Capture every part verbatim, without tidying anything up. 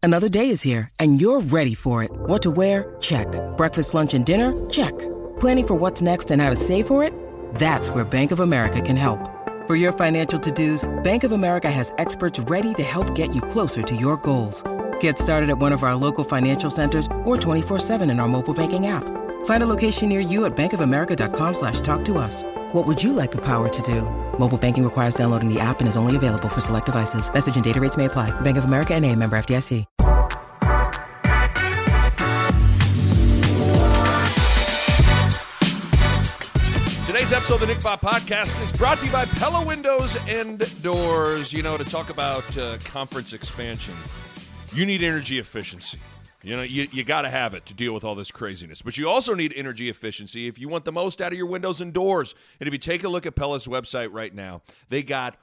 Another day is here, and you're ready for it. What to wear? Check. Breakfast, lunch, and dinner? Check. Planning for what's next and how to save for it? That's where Bank of America can help. For your financial to-dos, Bank of America has experts ready to help get you closer to your goals. Get started at one of our local financial centers or twenty-four seven in our mobile banking app. Find a location near you at bankofamerica.com slash talk to us. What would you like the power to do? Mobile banking requires downloading the app and is only available for select devices. Message and data rates may apply. Bank of America N A, member F D I C. Today's episode of the Nick Bob Podcast is brought to you by Pella Windows and Doors. You know, to talk about uh, conference expansion, you need energy efficiency. You know, you, you got to have it to deal with all this craziness. But you also need energy efficiency if you want the most out of your windows and doors. And if you take a look at Pella's website right now, they got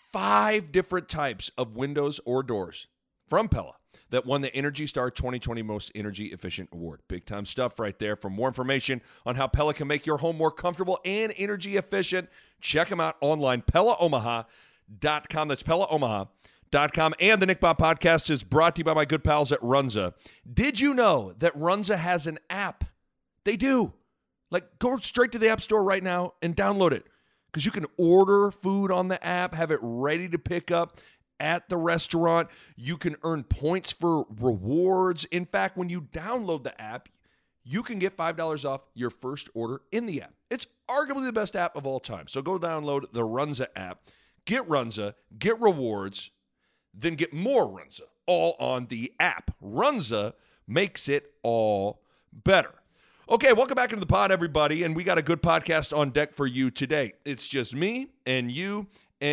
five different types of windows or doors from Pella that won the Energy Star twenty twenty Most Energy Efficient Award. Big time stuff right there. For more information on how Pella can make your home more comfortable and energy efficient, check them out online, Pella Omaha dot com. That's Pella Omaha dot com. And the Nick Bob Podcast is brought to you by my good pals at Runza. Did you know that Runza has an app? They do. Like, go straight to the App Store right now and download it, because you can order food on the app, have it ready to pick up at the restaurant. You can earn points for rewards. In fact, when you download the app, you can get five dollars off your first order in the app. It's arguably the best app of all time. So go download the Runza app, get Runza, get rewards, then get more Runza, all on the app. Runza makes it all better. Okay, welcome back into the pod, everybody, and we got a good podcast on deck for you today. It's just me and you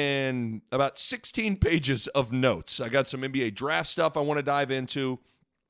and about sixteen pages of notes. I got some N B A draft stuff I want to dive into.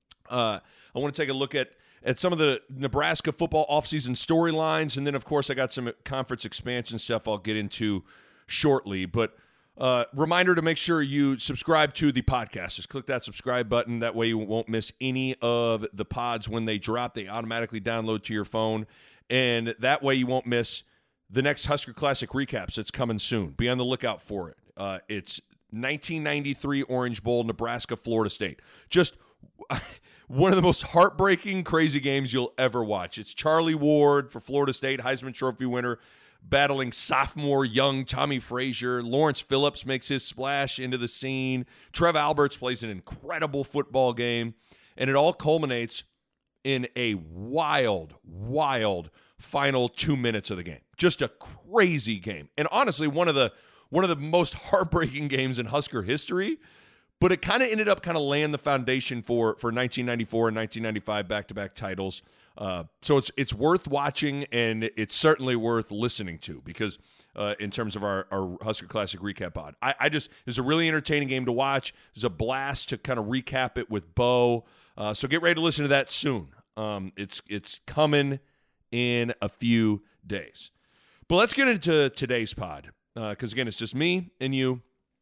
Uh, I want to take a look at, at some of the Nebraska football offseason storylines, and then, of course, I got some conference expansion stuff I'll get into shortly. But uh, reminder to make sure you subscribe to the podcast. Just click that subscribe button. That way you won't miss any of the pods when they drop. They automatically download to your phone, and that way you won't miss the next Husker Classic recaps that's coming soon. Be on the lookout for it. Uh, it's nineteen ninety-three Orange Bowl, Nebraska, Florida State. Just one of the most heartbreaking, crazy games you'll ever watch. It's Charlie Ward for Florida State, Heisman Trophy winner, battling sophomore young Tommy Frazier. Lawrence Phillips makes his splash into the scene. Trev Alberts plays an incredible football game. And it all culminates in a wild, wild final two minutes of the game. Just a crazy game. And honestly, one of the one of the most heartbreaking games in Husker history. But it kind of ended up kind of laying the foundation for, for nineteen ninety-four and nineteen ninety-five back-to-back titles. Uh, so it's it's worth watching, and it's certainly worth listening to, because uh, in terms of our, our Husker Classic recap pod, I, I just, it's a really entertaining game to watch. It's a blast to kind of recap it with Bo. Uh, so get ready to listen to that soon. Um, it's it's coming in a few days. But let's get into today's pod, because, uh, again, it's just me and you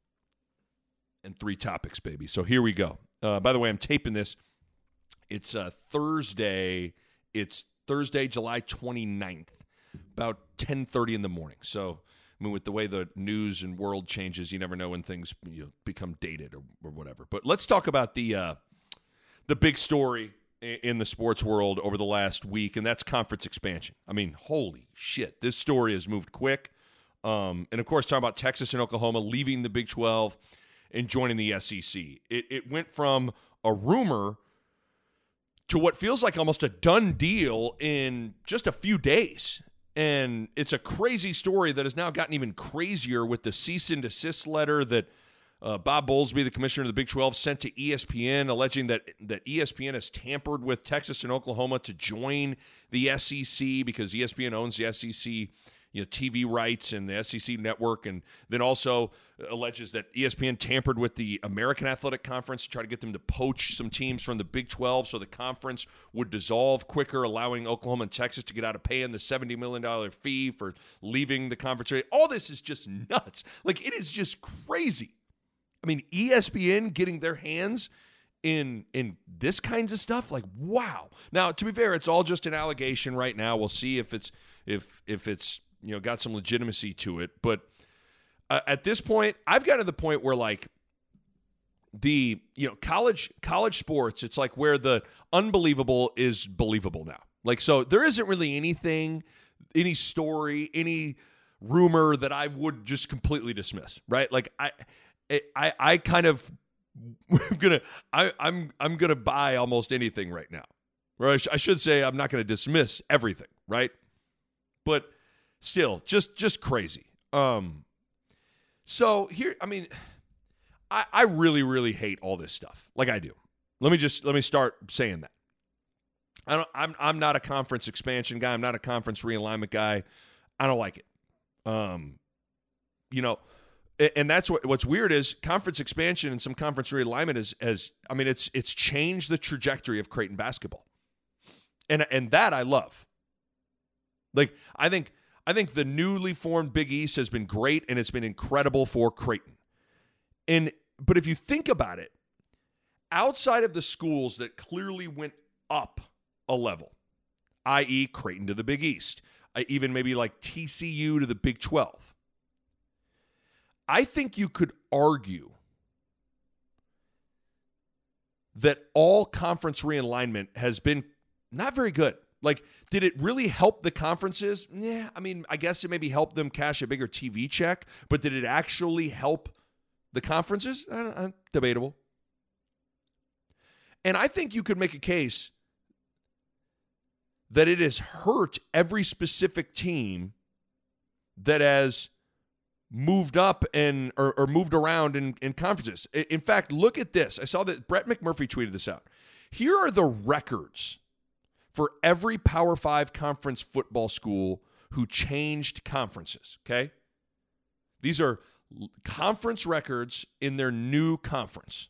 and three topics, baby. So here we go. Uh, by the way, I'm taping this. It's uh, Thursday. It's Thursday, July twenty-ninth, about ten thirty in the morning. So, I mean, with the way the news and world changes, you never know when things, you know, become dated or, or whatever. But let's talk about the uh, the big story in the sports world over the last week, and that's conference expansion. I mean, holy shit, this story has moved quick. Um, and, of course, talking about Texas and Oklahoma leaving the Big twelve and joining the S E C. It, it went from a rumor to what feels like almost a done deal in just a few days. And it's a crazy story that has now gotten even crazier with the cease and desist letter that uh, Bob Bowlesby, the commissioner of the Big twelve, sent to E S P N, alleging that, that E S P N has tampered with Texas and Oklahoma to join the S E C, because E S P N owns the S E C, you know, T V rights and the S E C network, and then also alleges that E S P N tampered with the American Athletic Conference to try to get them to poach some teams from the Big twelve so the conference would dissolve quicker, allowing Oklahoma and Texas to get out of paying the seventy million dollars fee for leaving the conference. All this is just nuts. Like, it is just crazy. I mean, E S P N getting their hands in in this kinds of stuff, like, wow. Now, to be fair, it's all just an allegation right now. We'll see if it's if if it's you know got some legitimacy to it. But uh, at this point, I've got to the point where, like, the you know college college sports, it's like where the unbelievable is believable now. Like, so there isn't really anything, any story, any rumor that I would just completely dismiss, right? Like I I I kind of I'm gonna I I'm I'm gonna buy almost anything right now. Or I, sh- I should say I'm not gonna dismiss everything, right? But still, just just crazy. Um so here, I mean, I, I really, really hate all this stuff. Like I do. Let me just let me start saying that. I don't I'm I'm not a conference expansion guy. I'm not a conference realignment guy. I don't like it. Um you know, and that's what what's weird is conference expansion and some conference realignment is as I mean it's it's changed the trajectory of Creighton basketball. And and that I love. Like I think I think the newly formed Big East has been great, and it's been incredible for Creighton. And but if you think about it, outside of the schools that clearly went up a level, that is. Creighton to the Big East, even maybe like T C U to the Big twelve, I think you could argue that all conference realignment has been not very good. Like, did it really help the conferences? Yeah, I mean, I guess it maybe helped them cash a bigger T V check, but did it actually help the conferences? Uh, uh, debatable. And I think you could make a case that it has hurt every specific team that has moved up and or, or moved around in, in conferences. In fact, look at this. I saw that Brett McMurphy tweeted this out. Here are the records for every Power Five conference football school who changed conferences, okay? These are conference records in their new conference.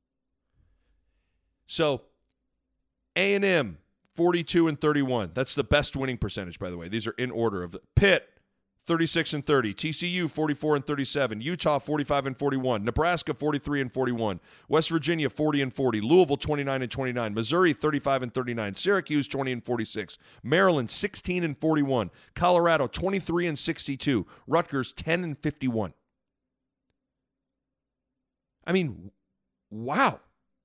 So, A and M, forty-two and thirty-one. That's the best winning percentage, by the way. These are in order of the Pitt, thirty-six and thirty. T C U, forty-four and thirty-seven. Utah, forty-five and forty-one. Nebraska, forty-three and forty-one. West Virginia, forty and forty. Louisville, twenty-nine and twenty-nine. Missouri, thirty-five and thirty-nine. Syracuse, twenty and forty-six. Maryland, sixteen and forty-one. Colorado, twenty-three and sixty-two. Rutgers, ten and fifty-one. I mean, wow.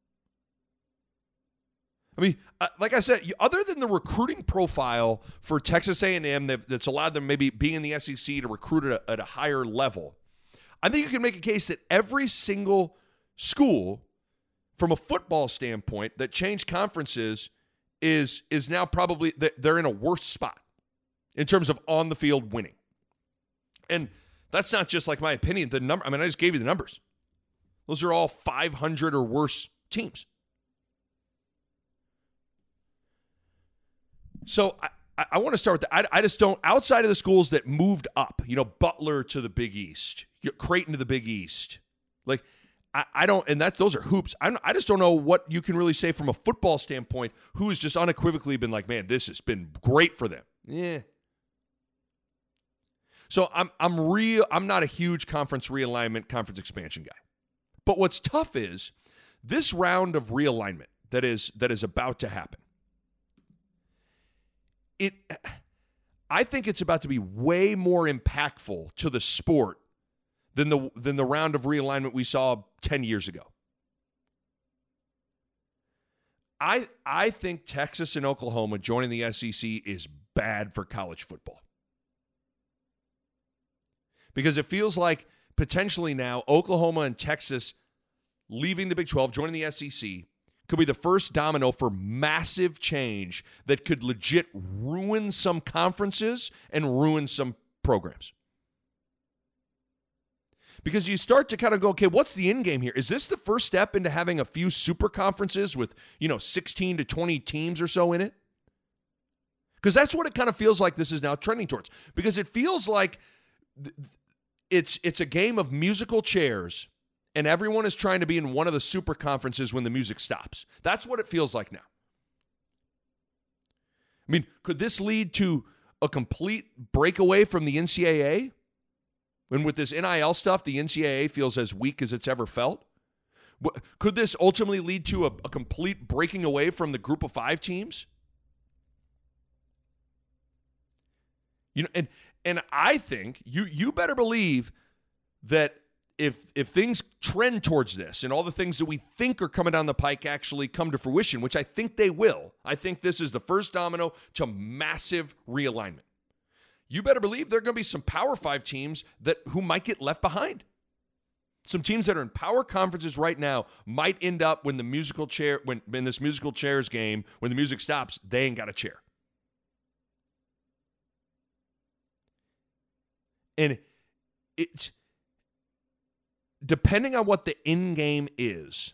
I mean, uh, like I said, other than the recruiting profile for Texas A and M that, that's allowed them maybe being in the S E C to recruit at a, at a higher level, I think you can make a case that every single school, from a football standpoint, that changed conferences is is now probably they're in a worse spot in terms of on the field winning. And that's not just like my opinion. The number, I mean, I just gave you the numbers. Those are all five hundred or worse teams. So I, I want to start with that. I, I just don't, outside of the schools that moved up, you know, Butler to the Big East, Creighton to the Big East, like I, I don't, and that those are hoops. I'm, I just don't know what you can really say from a football standpoint. Who has just unequivocally been like, man, this has been great for them. Yeah. So I'm I'm real. I'm not a huge conference realignment, conference expansion guy. But what's tough is this round of realignment that is that is about to happen. It, I think it's about to be way more impactful to the sport than the than the round of realignment we saw ten years ago. I I think Texas and Oklahoma joining the S E C is bad for college football. Because it feels like potentially now Oklahoma and Texas leaving the Big twelve, joining the S E C, could be the first domino for massive change that could legit ruin some conferences and ruin some programs. Because you start to kind of go, okay, what's the end game here? Is this the first step into having a few super conferences with, you know, sixteen to twenty teams or so in it? Because that's what it kind of feels like this is now trending towards. Because it feels like th- it's it's a game of musical chairs, and everyone is trying to be in one of the super conferences when the music stops. That's what it feels like now. I mean, could this lead to a complete breakaway from the N C double A? When with this N I L stuff, the N C double A feels as weak as it's ever felt? Could this ultimately lead to a, a complete breaking away from the group of five teams? You know, and and I think you you better believe that if if things trend towards this and all the things that we think are coming down the pike actually come to fruition, which I think they will, I think this is the first domino to massive realignment. You better believe there are going to be some Power Five teams that who might get left behind. Some teams that are in power conferences right now might end up when the musical chair, when in this musical chairs game, when the music stops, they ain't got a chair. And it's depending on what the end game is,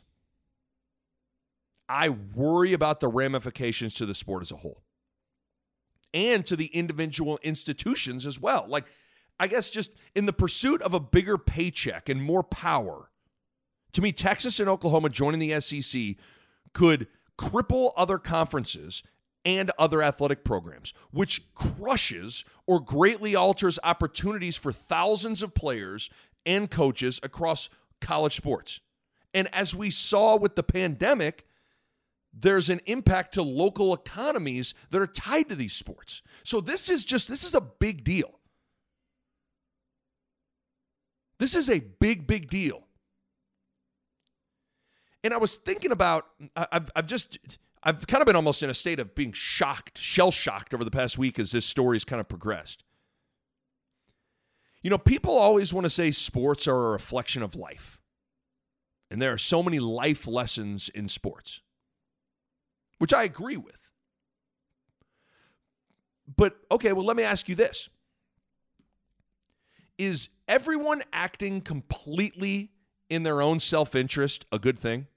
I worry about the ramifications to the sport as a whole and to the individual institutions as well. Like, I guess just in the pursuit of a bigger paycheck and more power, to me, Texas and Oklahoma joining the S E C could cripple other conferences and other athletic programs, which crushes or greatly alters opportunities for thousands of players and coaches across college sports. And as we saw with the pandemic, there's an impact to local economies that are tied to these sports. So this is just, this is a big deal. This is a big, big deal. And I was thinking about, I've, I've just, I've kind of been almost in a state of being shocked, shell-shocked over the past week as this story's kind of progressed. You know, people always want to say sports are a reflection of life. And there are so many life lessons in sports, which I agree with. But, okay, well, let me ask you this. Is everyone acting completely in their own self-interest a good thing?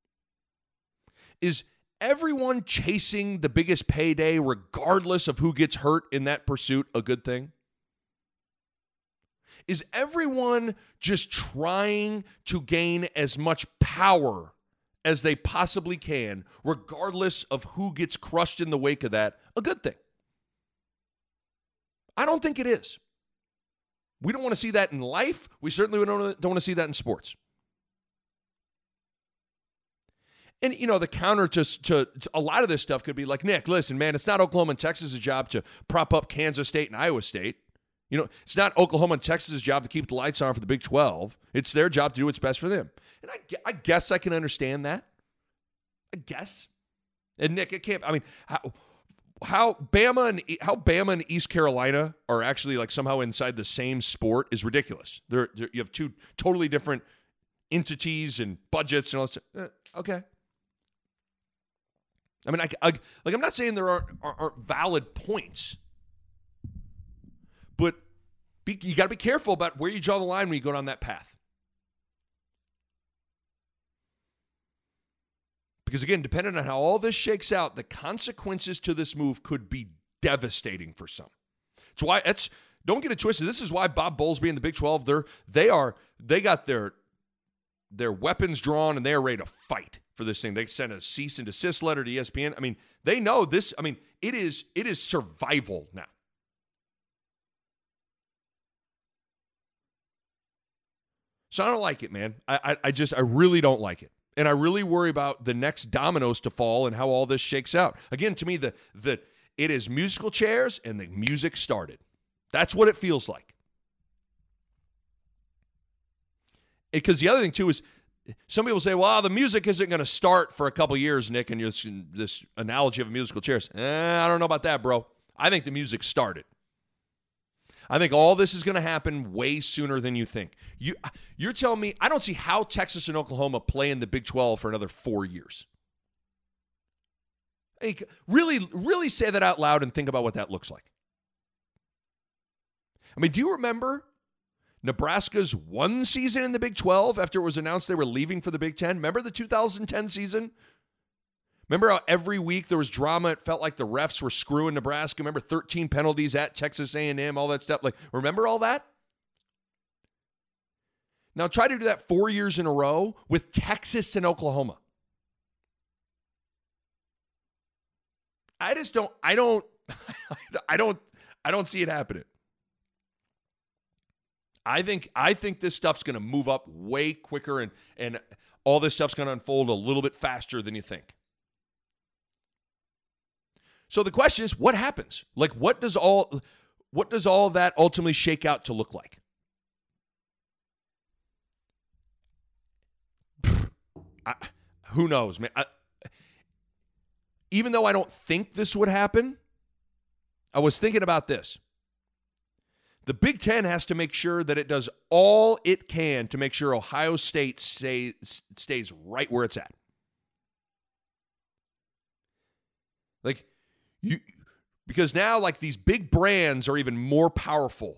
Is everyone chasing the biggest payday regardless of who gets hurt in that pursuit a good thing? Is everyone just trying to gain as much power as they possibly can, regardless of who gets crushed in the wake of that, a good thing? I don't think it is. We don't want to see that in life. We certainly don't, don't want to see that in sports. And, you know, the counter to, to, to a lot of this stuff could be like, Nick, listen, man, it's not Oklahoma and Texas' job to prop up Kansas State and Iowa State. You know, it's not Oklahoma and Texas' job to keep the lights on for the Big twelve. It's their job to do what's best for them. And I, I guess I can understand that. I guess. And Nick, it can't, I mean, how, how Bama and how Bama and East Carolina are actually like somehow inside the same sport is ridiculous. They're, they're, you have two totally different entities and budgets and all that stuff. Uh, okay. I mean, I, I, like I'm not saying there aren't, aren't valid points. But be, you got to be careful about where you draw the line when you go down that path. Because, again, depending on how all this shakes out, the consequences to this move could be devastating for some. It's why it's don't get it twisted. This is why Bob Bowlesby and the Big twelve, they're they are they got their their weapons drawn and they're ready to fight for this thing. They sent a cease and desist letter to E S P N. I mean, they know this. I mean, it is it is survival now. So I don't like it, man. I, I I just, I really don't like it. And I really worry about the next dominoes to fall and how all this shakes out. Again, to me, the the it is musical chairs and the music started. That's what it feels like. Because the other thing, too, is some people say, well, the music isn't going to start for a couple years, Nick, and this, this analogy of musical chairs. Eh, I don't know about that, bro. I think the music started. I think all this is going to happen way sooner than you think. You, you're telling me I don't see how Texas and Oklahoma play in the Big twelve for another four years. Hey, really, really say that out loud and think about what that looks like. I mean, do you remember Nebraska's one season in the Big twelve after it was announced they were leaving for the Big ten? Remember the two thousand ten season? Remember how every week there was drama? It felt like the refs were screwing Nebraska. Remember thirteen penalties at Texas A and M, all that stuff. Like, remember all that? Now try to do that four years in a row with Texas and Oklahoma. I just don't, I don't, I don't, I don't see it happening. I think, I think this stuff's going to move up way quicker and, and all this stuff's going to unfold a little bit faster than you think. So the question is, what happens? Like, what does all what does all that ultimately shake out to look like? I, who knows, man? I, even though I don't think this would happen, I was thinking about this. The Big Ten has to make sure that it does all it can to make sure Ohio State stays, stays right where it's at. Like, you, because now, like, these big brands are even more powerful.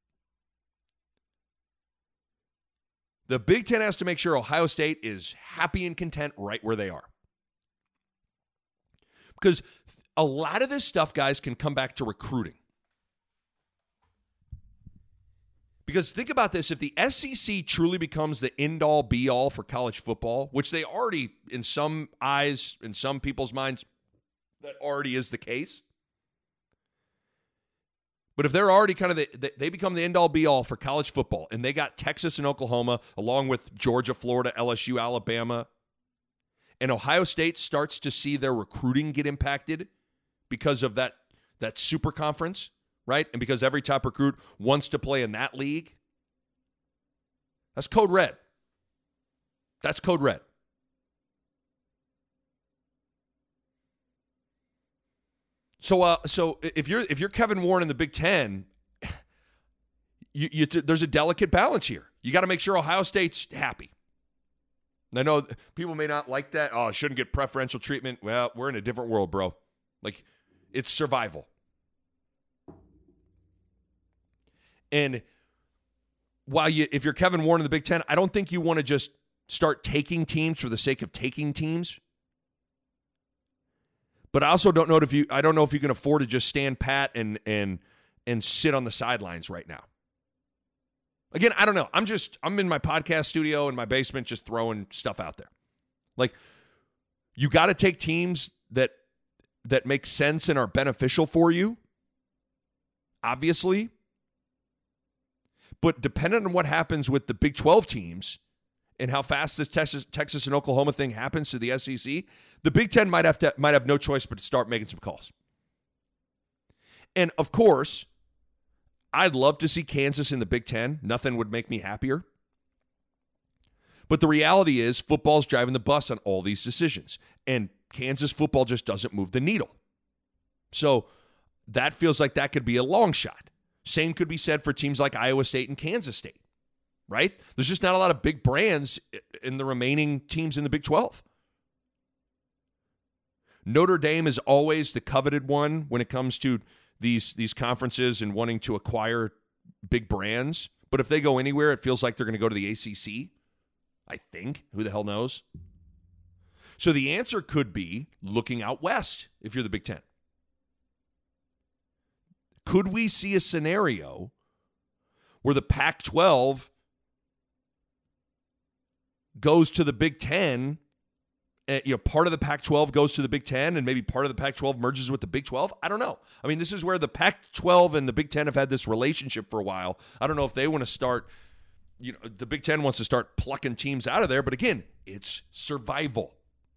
The Big Ten has to make sure Ohio State is happy and content right where they are. Because a lot of this stuff, guys, can come back to recruiting. Because think about this, if the S E C truly becomes the end-all, be-all for college football, which they already, in some eyes, in some people's minds, that already is the case. But if they're already kind of, the, they become the end-all, be-all for college football, and they got Texas and Oklahoma, along with Georgia, Florida, L S U, Alabama, and Ohio State starts to see their recruiting get impacted because of that, that super conference, right? And because every top recruit wants to play in that league. That's code red. That's code red. So, uh, so if you're if you're Kevin Warren in the Big Ten, you, you there's a delicate balance here. You got to make sure Ohio State's happy. I know people may not like that. Oh, shouldn't get preferential treatment. Well, we're in a different world, bro. Like, it's survival. And while you, if you're Kevin Warren in the Big Ten, I don't think you want to just start taking teams for the sake of taking teams. But I also don't know if you, I don't know if you can afford to just stand pat and and and sit on the sidelines right now. Again, I don't know. I'm just, I'm in my podcast studio in my basement just throwing stuff out there. Like, you got to take teams that that make sense and are beneficial for you, obviously. But depending on what happens with the Big twelve teams and how fast this Texas, Texas and Oklahoma thing happens to the S E C, the Big Ten might have to might have no choice but to start making some calls. And of course, I'd love to see Kansas in the Big Ten. Nothing would make me happier. But the reality is, football's driving the bus on all these decisions, and Kansas football just doesn't move the needle. So that feels like that could be a long shot. Same could be said for teams like Iowa State and Kansas State, right? There's just not a lot of big brands in the remaining teams in the Big twelve. Notre Dame is always the coveted one when it comes to these, these conferences and wanting to acquire big brands. But if they go anywhere, it feels like they're going to go to the A C C, I think. Who the hell knows? So the answer could be looking out west if you're the Big Ten. Could we see a scenario where the Pac twelve goes to the Big Ten, and, you know, part of the Pac twelve goes to the Big Ten, and maybe part of the Pac twelve merges with the Big twelve? I don't know. I mean, this is where the Pac twelve and the Big Ten have had this relationship for a while. I don't know if they want to start, you know, the Big Ten wants to start plucking teams out of there, but again, it's survival.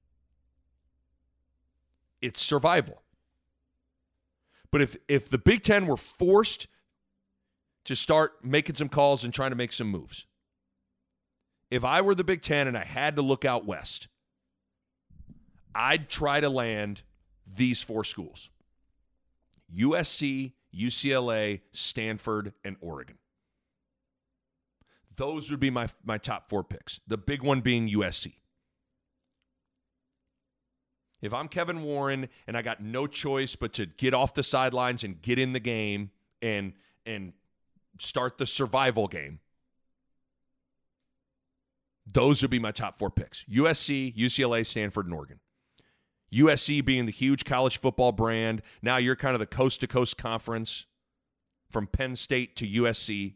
It's survival. But if if the Big Ten were forced to start making some calls and trying to make some moves, if I were the Big Ten and I had to look out west, I'd try to land these four schools: U S C, U C L A, Stanford, and Oregon. Those would be my, my top four picks, the big one being U S C. If I'm Kevin Warren and I got no choice but to get off the sidelines and get in the game and and start the survival game, those would be my top four picks: U S C, U C L A, Stanford, and Oregon. U S C being the huge college football brand. Now you're kind of the coast-to-coast conference from Penn State to U S C.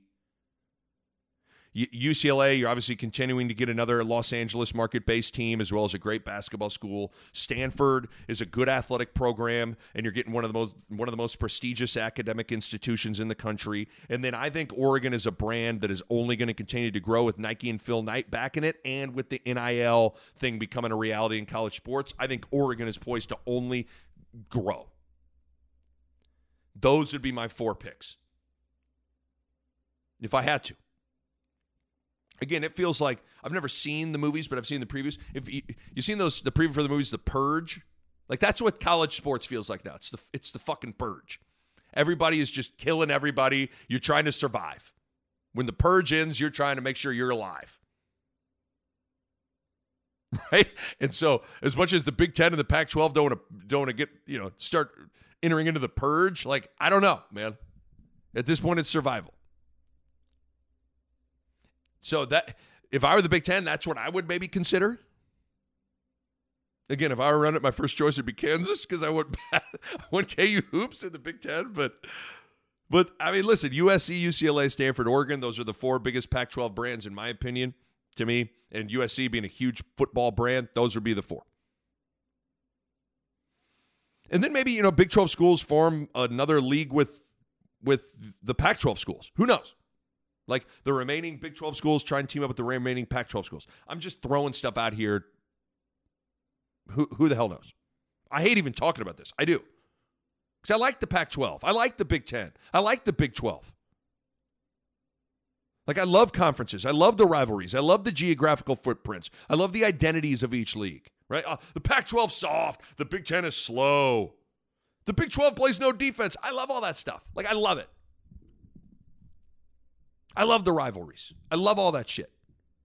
U C L A, you're obviously continuing to get another Los Angeles market-based team as well as a great basketball school. Stanford is a good athletic program, and you're getting one of the most one of the most prestigious academic institutions in the country. And then I think Oregon is a brand that is only going to continue to grow with Nike and Phil Knight back in it, and with the N I L thing becoming a reality in college sports. I think Oregon is poised to only grow. Those would be my four picks if I had to. Again, it feels like I've never seen the movies, but I've seen the previews. If you, you've seen those, the preview for the movies, The Purge, like that's what college sports feels like now. It's the it's the fucking purge. Everybody is just killing everybody. You're trying to survive. When the purge ends, you're trying to make sure you're alive. Right? And so as much as the Big Ten and the Pac twelve don't want to don't want to get, you know, start entering into the purge, like, I don't know, man. At this point, it's survival. So that if I were the Big Ten, that's what I would maybe consider. Again, if I were running it, my first choice would be Kansas because I want I want K U hoops in the Big Ten. But, but I mean, listen, U S C, U C L A, Stanford, Oregon, those are the four biggest Pac twelve brands, in my opinion, to me. And U S C being a huge football brand, those would be the four. And then maybe, you know, Big twelve schools form another league with with the Pac twelve schools. Who knows? Like the remaining Big twelve schools try and team up with the remaining Pac twelve schools. I'm just throwing stuff out here. Who who the hell knows? I hate even talking about this. I do. Because I like the Pac twelve. I like the Big Ten. I like the Big twelve. Like, I love conferences. I love the rivalries. I love the geographical footprints. I love the identities of each league, right? Uh, the Pac twelve soft. The Big Ten is slow. The Big twelve plays no defense. I love all that stuff. Like, I love it. I love the rivalries. I love all that shit.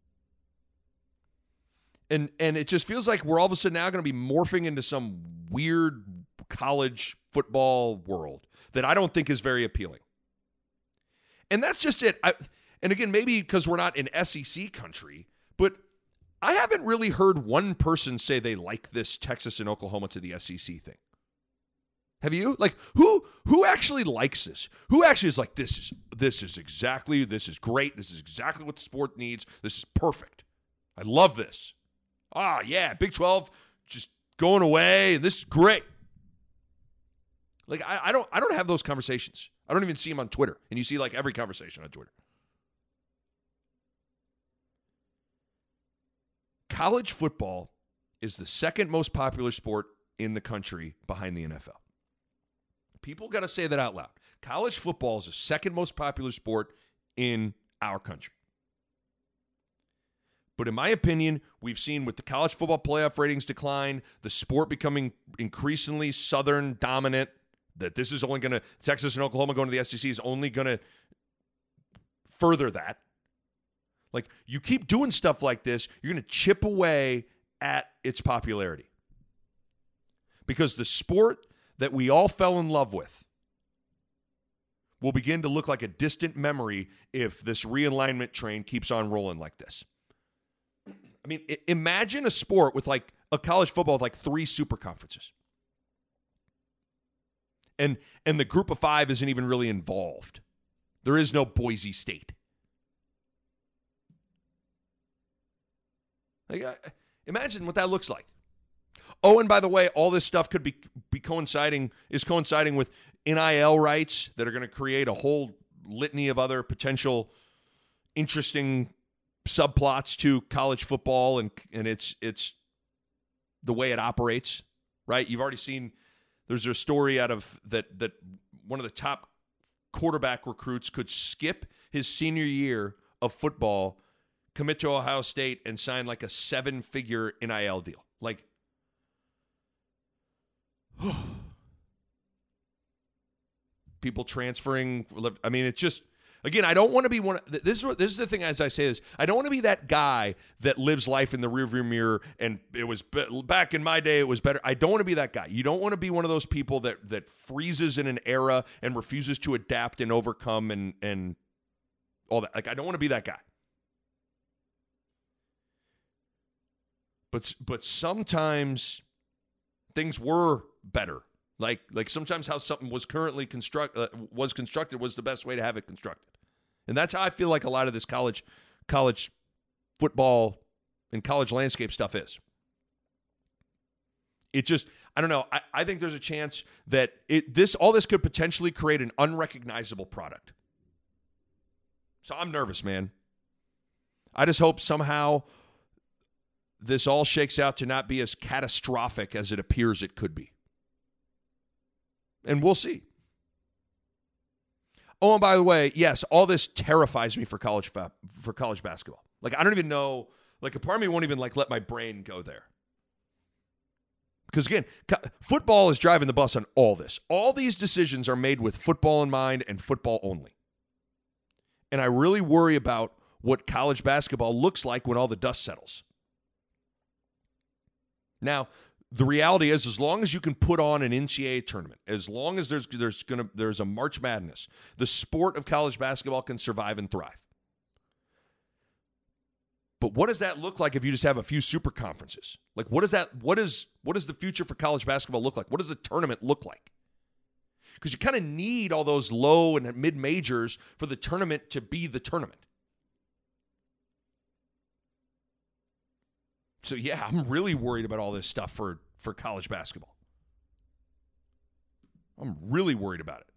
And and it just feels like we're all of a sudden now going to be morphing into some weird college football world that I don't think is very appealing. And that's just it. I, and again, maybe because we're not an S E C country, but I haven't really heard one person say they like this Texas and Oklahoma to the S E C thing. Have you? Like, who who actually likes this? Who actually is like, this is this is exactly, this is great. This is exactly what the sport needs. This is perfect. I love this. Ah, yeah, Big twelve just going away. This is great. Like, I, I don't I don't have those conversations. I don't even see them on Twitter. And you see, like, every conversation on Twitter. College football is the second most popular sport in the country behind the N F L. People got to say that out loud. College football is the second most popular sport in our country. But in my opinion, we've seen with the college football playoff ratings decline, the sport becoming increasingly Southern dominant, that this is only going to, Texas and Oklahoma going to the S E C is only going to further that. Like, you keep doing stuff like this, you're going to chip away at its popularity. Because the sport that we all fell in love with will begin to look like a distant memory if this realignment train keeps on rolling like this. I mean, I- imagine a sport with like a college football with like three super conferences. And and the group of five isn't even really involved. There is no Boise State. Like, uh, imagine what that looks like. Oh, and by the way, all this stuff could be be coinciding is coinciding with N I L rights that are going to create a whole litany of other potential interesting subplots to college football and and it's it's the way it operates, right? You've already seen there's a story out of that that one of the top quarterback recruits could skip his senior year of football, commit to Ohio State, and sign like a seven-figure N I L deal. Like, people transferring. I mean, it's just, again, I don't want to be one. This is what, this is the thing. As I say this, I don't want to be that guy that lives life in the rearview mirror. And it was back in my day, it was better. I don't want to be that guy. You don't want to be one of those people that that freezes in an era and refuses to adapt and overcome and and all that. Like, I don't want to be that guy. But but sometimes things were better. Like like sometimes how something was currently construct uh, was constructed was the best way to have it constructed, and that's how I feel like a lot of this college college football and college landscape stuff is. It just, I don't know. I, I think there's a chance that it this all this could potentially create an unrecognizable product. So I'm nervous, man. I just hope somehow this all shakes out to not be as catastrophic as it appears it could be. And we'll see. Oh, and by the way, yes, all this terrifies me for college fa- for college basketball. Like, I don't even know. Like, a part of me won't even, like, let my brain go there. Because, again, co- football is driving the bus on all this. All these decisions are made with football in mind and football only. And I really worry about what college basketball looks like when all the dust settles. Now, the reality is, as long as you can put on an N C double A tournament, as long as there's there's gonna there's a March Madness, the sport of college basketball can survive and thrive. But what does that look like if you just have a few super conferences? Like, what does that what is what does the future for college basketball look like? What does the tournament look like? Because you kind of need all those low and mid majors for the tournament to be the tournament. So, yeah, I'm really worried about all this stuff for, for college basketball. I'm really worried about it.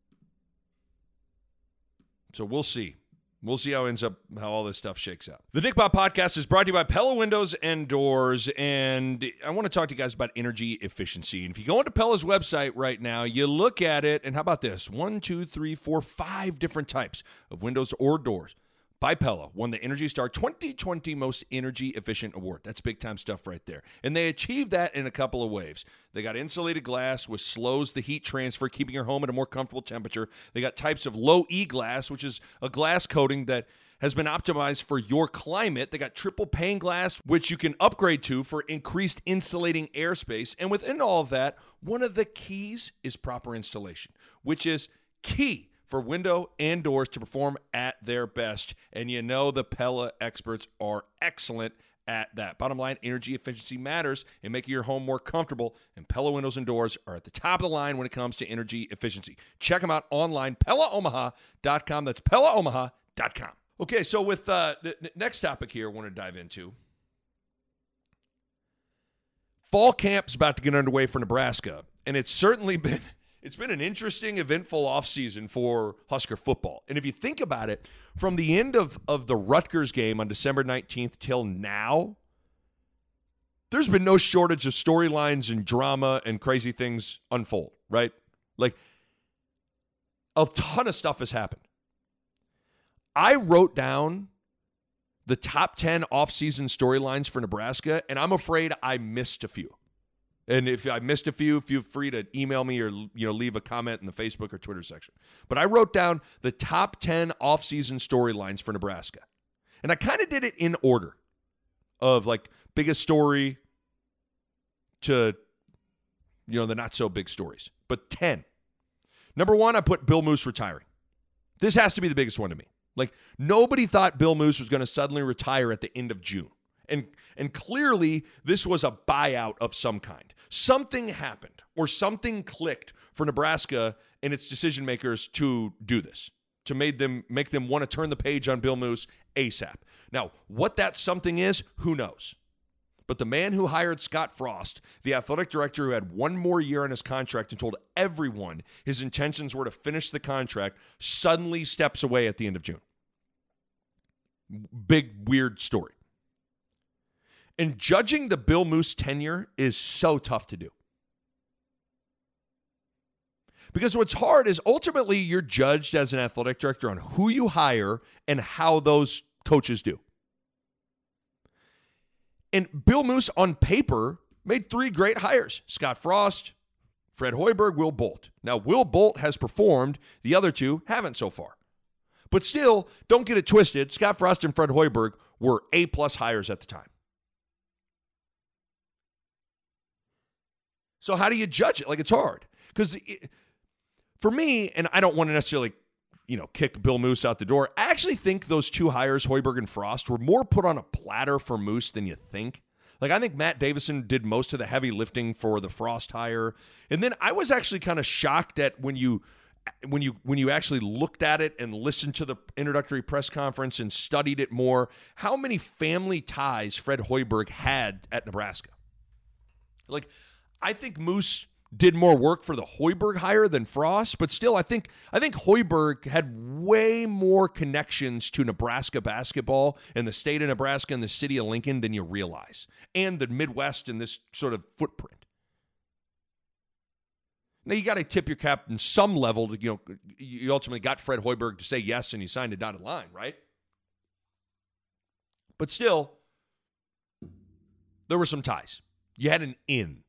So we'll see. We'll see how it ends up, how all this stuff shakes out. The Nick Bob Podcast is brought to you by Pella Windows and Doors, and I want to talk to you guys about energy efficiency. And if you go into Pella's website right now, you look at it, and how about this? One, two, three, four, five different types of windows or doors. By Pella, won the Energy Star twenty twenty Most Energy Efficient Award. That's big-time stuff right there. And they achieved that in a couple of ways. They got insulated glass, which slows the heat transfer, keeping your home at a more comfortable temperature. They got types of low-E glass, which is a glass coating that has been optimized for your climate. They got triple pane glass, which you can upgrade to for increased insulating airspace. And within all of that, one of the keys is proper installation, which is key for window and doors to perform at their best. And you know the Pella experts are excellent at that. Bottom line, energy efficiency matters in making your home more comfortable, and Pella windows and doors are at the top of the line when it comes to energy efficiency. Check them out online, Pella Omaha dot com. That's Pella Omaha dot com. Okay, so with uh, the next topic here I want to dive into. Fall camp's about to get underway for Nebraska, and it's certainly been... It's been an interesting, eventful offseason for Husker football. And if you think about it, from the end of, of the Rutgers game on December nineteenth till now, there's been no shortage of storylines and drama and crazy things unfold, right? Like, a ton of stuff has happened. I wrote down the top ten offseason storylines for Nebraska, and I'm afraid I missed a few. And if I missed a few, feel free to email me or, you know, leave a comment in the Facebook or Twitter section. But I wrote down the top ten offseason storylines for Nebraska. And I kind of did it in order of, like, biggest story to, you know, the not-so-big stories. But ten. Number one, I put Bill Moos retiring. This has to be the biggest one to me. Like, nobody thought Bill Moos was going to suddenly retire at the end of June. And and clearly, this was a buyout of some kind. Something happened or something clicked for Nebraska and its decision makers to do this, to make them make them want to turn the page on Bill Moos ASAP. Now, what that something is, who knows? But the man who hired Scott Frost, the athletic director who had one more year on his contract and told everyone his intentions were to finish the contract, suddenly steps away at the end of June. Big, weird story. And judging the Bill Moos tenure is so tough to do. Because what's hard is ultimately you're judged as an athletic director on who you hire and how those coaches do. And Bill Moos, on paper, made three great hires. Scott Frost, Fred Hoiberg, Will Bolt. Now, Will Bolt has performed. The other two haven't so far. But still, don't get it twisted. Scott Frost and Fred Hoiberg were A-plus hires at the time. So how do you judge it? Like, it's hard. Because for me, and I don't want to necessarily, you know, kick Bill Moos out the door, I actually think those two hires, Hoiberg and Frost, were more put on a platter for Moos than you think. Like, I think Matt Davison did most of the heavy lifting for the Frost hire. And then I was actually kind of shocked at when you when you when you actually looked at it and listened to the introductory press conference and studied it more, how many family ties Fred Hoiberg had at Nebraska. Like, I think Moos did more work for the Hoiberg hire than Frost, but still, I think I think Hoiberg had way more connections to Nebraska basketball and the state of Nebraska and the city of Lincoln than you realize, and the Midwest in this sort of footprint. Now, you got to tip your cap in some level. To, you know, you ultimately got Fred Hoiberg to say yes, and he signed a dotted line, right? But still, there were some ties. You had an in.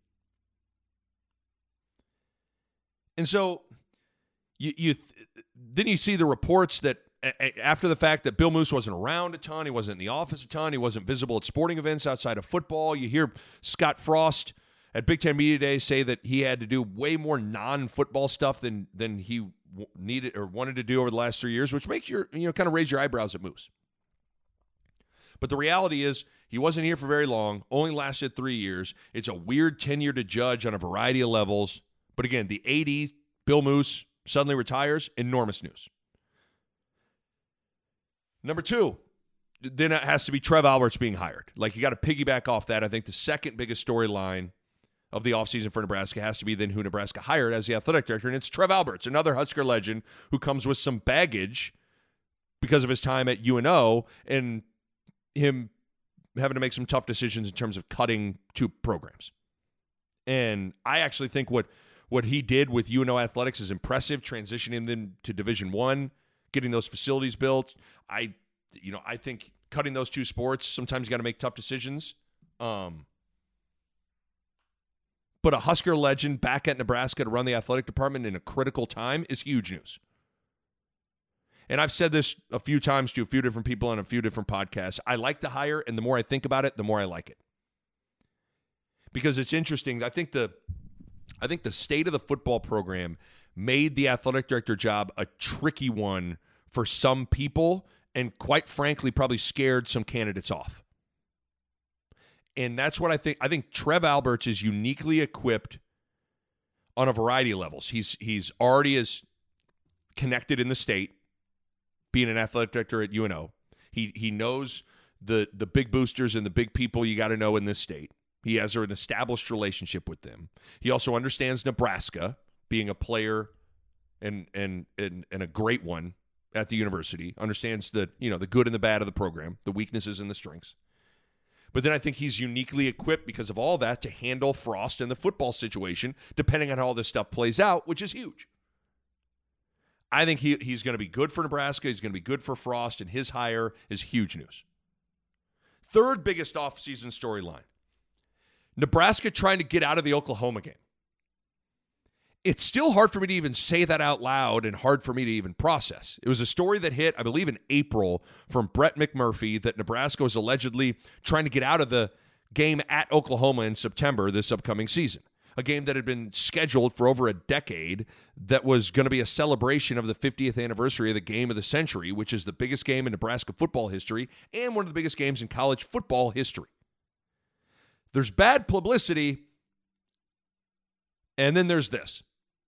And so you, you then you see the reports that after the fact that Bill Moos wasn't around a ton, he wasn't in the office a ton, he wasn't visible at sporting events outside of football. You hear Scott Frost at Big Ten Media Day say that he had to do way more non-football stuff than than he needed or wanted to do over the last three years, which makes your you know kind of raise your eyebrows at Moos. But the reality is he wasn't here for very long, only lasted three years. It's a weird tenure to judge on a variety of levels. But again, the A D, Bill Moos, suddenly retires. Enormous news. Number two, then it has to be Trev Alberts being hired. Like, you got to piggyback off that. I think the second biggest storyline of the offseason for Nebraska has to be then who Nebraska hired as the athletic director, and it's Trev Alberts, another Husker legend who comes with some baggage because of his time at U N O and him having to make some tough decisions in terms of cutting two programs. And I actually think what what he did with U N O athletics is impressive, transitioning them to Division One, getting those facilities built. I, you know, I think cutting those two sports, sometimes you got to make tough decisions. Um, but a Husker legend back at Nebraska to run the athletic department in a critical time is huge news. And I've said this a few times to a few different people on a few different podcasts. I like the hire, and the more I think about it, the more I like it. Because it's interesting. I think the I think the state of the football program made the athletic director job a tricky one for some people, and quite frankly, probably scared some candidates off. And that's what I think. I think Trev Alberts is uniquely equipped on a variety of levels. He's he's already as connected in the state, being an athletic director at U N O. He he knows the the big boosters and the big people you got to know in this state. He has an established relationship with them. He also understands Nebraska, being a player and and and, and a great one at the university. Understands the you know the good and the bad of the program, the weaknesses and the strengths. But then I think he's uniquely equipped because of all that to handle Frost and the football situation, depending on how all this stuff plays out, which is huge. I think he he's going to be good for Nebraska. He's going to be good for Frost, and his hire is huge news. Third biggest offseason storyline. Nebraska trying to get out of the Oklahoma game. It's still hard for me to even say that out loud and hard for me to even process. It was a story that hit, I believe, in April from Brett McMurphy that Nebraska was allegedly trying to get out of the game at Oklahoma in September this upcoming season. A game that had been scheduled for over a decade that was going to be a celebration of the fiftieth anniversary of the game of the century, which is the biggest game in Nebraska football history and one of the biggest games in college football history. There's bad publicity, and then there's this.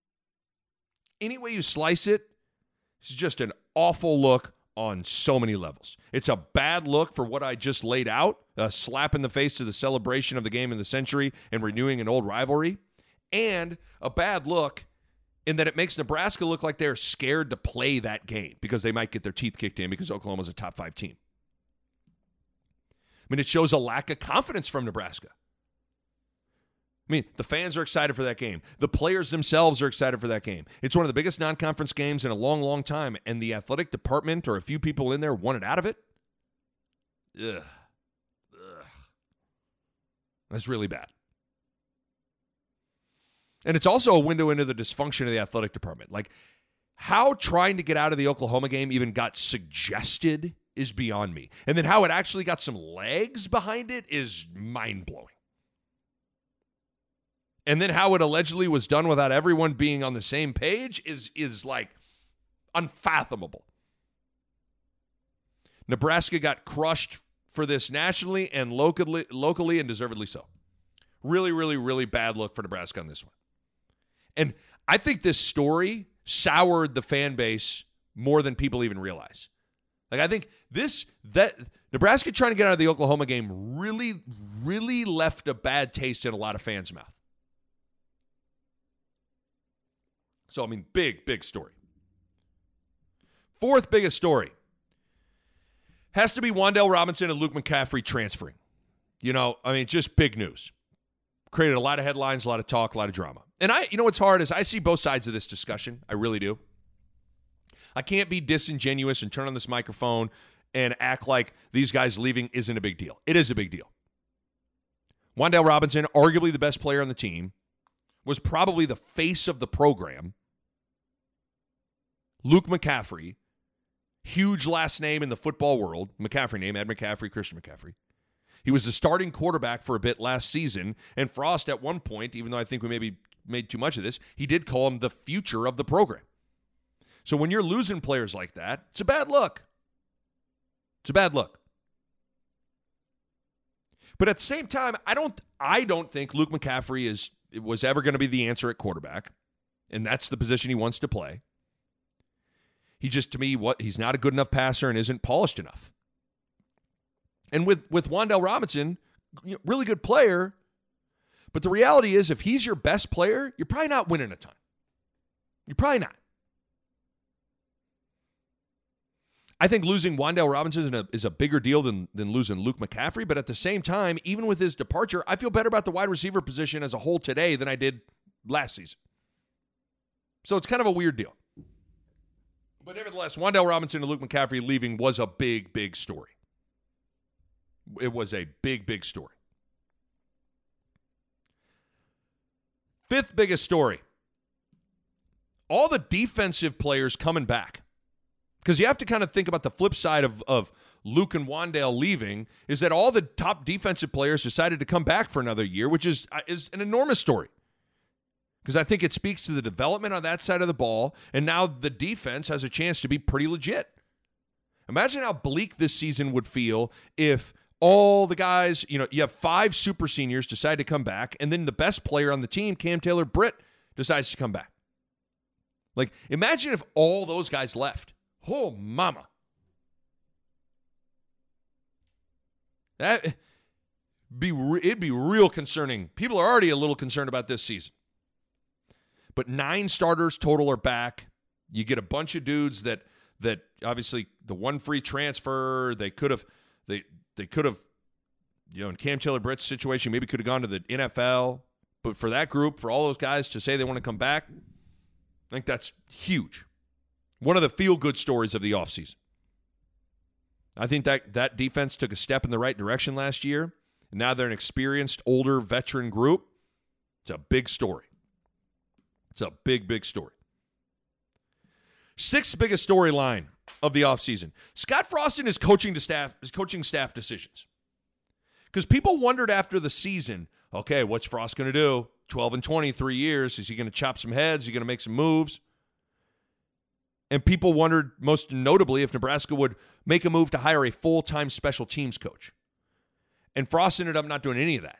Any way you slice it, it's just an awful look on so many levels. It's a bad look for what I just laid out, a slap in the face to the celebration of the game of the century and renewing an old rivalry, and a bad look in that it makes Nebraska look like they're scared to play that game because they might get their teeth kicked in because Oklahoma's a top five team. I mean, it shows a lack of confidence from Nebraska. I mean, the fans are excited for that game. The players themselves are excited for that game. It's one of the biggest non-conference games in a long, long time, and the athletic department or a few people in there wanted out of it? Ugh. Ugh. That's really bad. And it's also a window into the dysfunction of the athletic department. Like, how trying to get out of the Oklahoma game even got suggested is beyond me. And then how it actually got some legs behind it is mind-blowing. And then how it allegedly was done without everyone being on the same page is, is like unfathomable. Nebraska got crushed for this nationally and locally, locally and deservedly so. Really, really, really bad look for Nebraska on this one. And I think this story soured the fan base more than people even realize. Like, I think this, that Nebraska trying to get out of the Oklahoma game really, really left a bad taste in a lot of fans' mouth. So, I mean, big, big story. Fourth biggest story has to be Wan'Dale Robinson and Luke McCaffrey transferring. You know, I mean, just big news. Created a lot of headlines, a lot of talk, a lot of drama. And I, you know what's hard is I see both sides of this discussion. I really do. I can't be disingenuous and turn on this microphone and act like these guys leaving isn't a big deal. It is a big deal. Wan'Dale Robinson, arguably the best player on the team, was probably the face of the program. Luke McCaffrey, huge last name in the football world. McCaffrey name, Ed McCaffrey, Christian McCaffrey. He was the starting quarterback for a bit last season, and Frost at one point, even though I think we maybe made too much of this, he did call him the future of the program. So when you're losing players like that, it's a bad look. It's a bad look. But at the same time, I don't I don't think Luke McCaffrey is was ever going to be the answer at quarterback, and that's the position he wants to play. He just, to me, what he's not a good enough passer and isn't polished enough. And with, with Wan'Dale Robinson, you know, really good player, but the reality is if he's your best player, you're probably not winning a ton. You're probably not. I think losing Wan'Dale Robinson is a, is a bigger deal than, than losing Luke McCaffrey, but at the same time, even with his departure, I feel better about the wide receiver position as a whole today than I did last season. So it's kind of a weird deal. But nevertheless, Wan'Dale Robinson and Luke McCaffrey leaving was a big, big story. It was a big, big story. Fifth biggest story. All the defensive players coming back. Because you have to kind of think about the flip side of, of Luke and Wan'Dale leaving, is that all the top defensive players decided to come back for another year, which is, is an enormous story. Because I think it speaks to the development on that side of the ball, and now the defense has a chance to be pretty legit. Imagine how bleak this season would feel if all the guys, you know, you have five super seniors decide to come back, and then the best player on the team, Cam Taylor-Britt, decides to come back. Like, imagine if all those guys left. Oh, mama. That be re- it'd be real concerning. People are already a little concerned about this season. But nine starters total are back. You get a bunch of dudes that that obviously the one free transfer, they could have they they could have, you know, in Cam Taylor-Britt's situation, maybe could have gone to the N F L. But for that group, for all those guys to say they want to come back, I think that's huge. One of the feel-good stories of the offseason. I think that that defense took a step in the right direction last year. And now they're an experienced, older, veteran group. It's a big story. It's a big, big story. Sixth biggest storyline of the offseason. Scott Frost and his coaching staff, his coaching staff decisions. Because people wondered after the season, okay, what's Frost going to do? twelve and twenty, three years. Is he going to chop some heads? Is he going to make some moves? And people wondered, most notably, if Nebraska would make a move to hire a full-time special teams coach. And Frost ended up not doing any of that.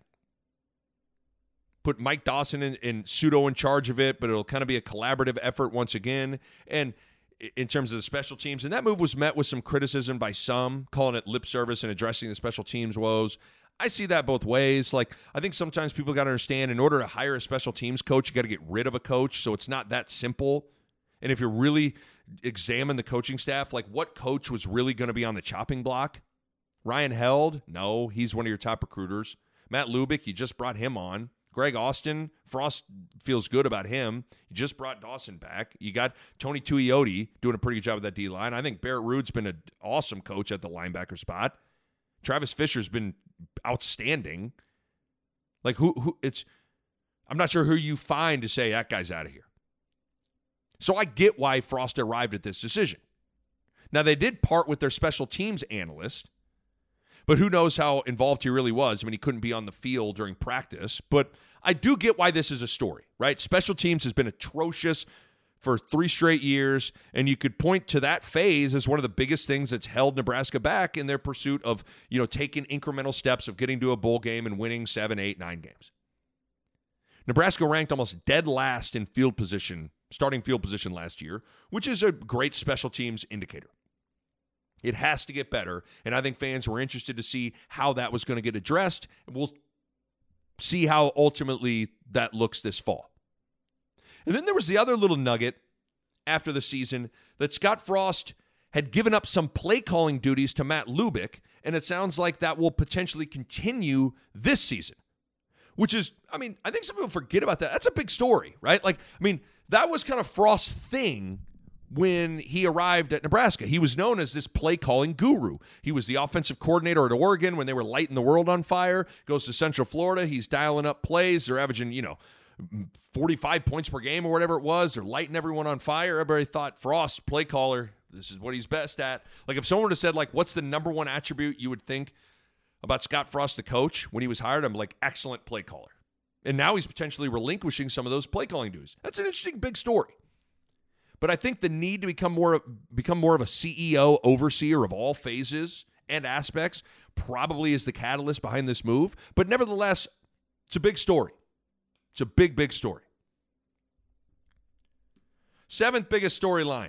Put Mike Dawson and, and pseudo in charge of it, but it'll kind of be a collaborative effort once again. And in terms of the special teams, and that move was met with some criticism by some, calling it lip service and addressing the special teams woes. I see that both ways. Like, I think sometimes people got to understand, in order to hire a special teams coach, you got to get rid of a coach, so it's not that simple. And if you really examine the coaching staff, like, what coach was really going to be on the chopping block? Ryan Held? No, he's one of your top recruiters. Matt Lubick, you just brought him on. Greg Austin, Frost feels good about him. You just brought Dawson back. You got Tony Tuioti doing a pretty good job with that D-line. I think Barrett Ruud's been an awesome coach at the linebacker spot. Travis Fisher's been outstanding. Like, who? Who? It's. I'm not sure who you find to say that guy's out of here. So I get why Frost arrived at this decision. Now, they did part with their special teams analyst, but who knows how involved he really was. I mean, he couldn't be on the field during practice. But I do get why this is a story, right? Special teams has been atrocious for three straight years, and you could point to that phase as one of the biggest things that's held Nebraska back in their pursuit of, you know, taking incremental steps of getting to a bowl game and winning seven, eight, nine games. Nebraska ranked almost dead last in field position, starting field position last year, which is a great special teams indicator. It has to get better, and I think fans were interested to see how that was going to get addressed. We'll see how ultimately that looks this fall. And then there was the other little nugget after the season that Scott Frost had given up some play-calling duties to Matt Lubick, and it sounds like that will potentially continue this season, which is, I mean, I think some people forget about that. That's a big story, right? Like, I mean, that was kind of Frost's thing when he arrived at Nebraska. He was known as this play-calling guru. He was the offensive coordinator at Oregon when they were lighting the world on fire. Goes to Central Florida. He's dialing up plays. They're averaging, you know, forty-five points per game or whatever it was. They're lighting everyone on fire. Everybody thought, Frost, play caller, this is what he's best at. Like, if someone would have said, like, what's the number one attribute you would think about Scott Frost, the coach, when he was hired, I'm like, excellent play caller. And now he's potentially relinquishing some of those play-calling duties. That's an interesting big story. But I think the need to become more become more of a C E O, overseer of all phases and aspects probably is the catalyst behind this move. But nevertheless, it's a big story. It's a big, big story. Seventh biggest storyline.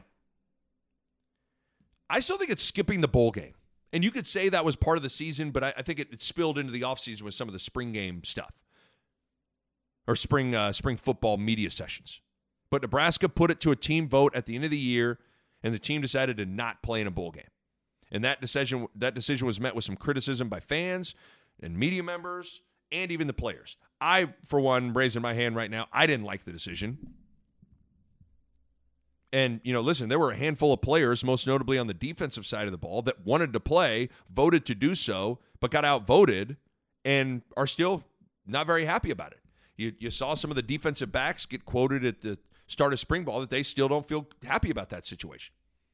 I still think it's skipping the bowl game. And you could say that was part of the season, but I, I think it, it spilled into the offseason with some of the spring game stuff. Or spring uh, spring football media sessions. But Nebraska put it to a team vote at the end of the year, and the team decided to not play in a bowl game. And that decision that decision was met with some criticism by fans and media members and even the players. I, for one, raising my hand right now, I didn't like the decision. And, you know, listen, there were a handful of players, most notably on the defensive side of the ball, that wanted to play, voted to do so, but got outvoted and are still not very happy about it. You, you saw some of the defensive backs get quoted at the start of spring ball that they still don't feel happy about that situation.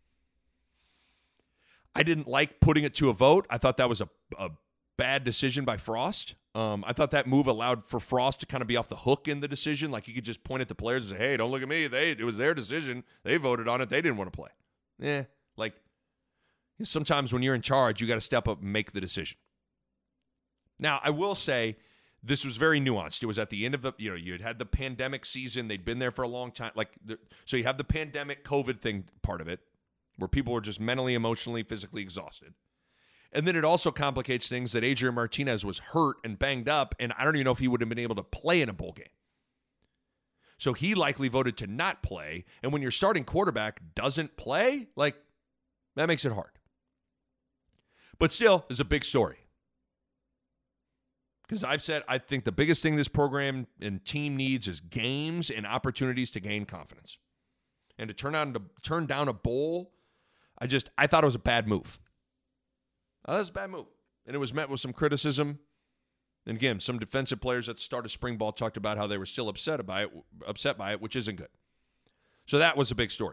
I didn't like putting it to a vote. I thought that was a, a bad decision by Frost. Um, I thought that move allowed for Frost to kind of be off the hook in the decision. Like, he could just point at the players and say, hey, don't look at me. They It was their decision. They voted on it. They didn't want to play. Eh, like, sometimes when you're in charge, you got to step up and make the decision. Now, I will say, this was very nuanced. It was at the end of the, you know, you had had the pandemic season. They'd been there for a long time. Like, the, so you have the pandemic COVID thing part of it, where people were just mentally, emotionally, physically exhausted. And then it also complicates things that Adrian Martinez was hurt and banged up, and I don't even know if he would have been able to play in a bowl game. So he likely voted to not play. And when your starting quarterback doesn't play, like, that makes it hard. But still, it's a big story. Because I've said I think the biggest thing this program and team needs is games and opportunities to gain confidence. And to turn on to turn down a bowl, I just I thought it was a bad move. Oh, that was a bad move. And it was met with some criticism. And again, some defensive players at the start of spring ball talked about how they were still upset by it, upset by it, which isn't good. So that was a big story.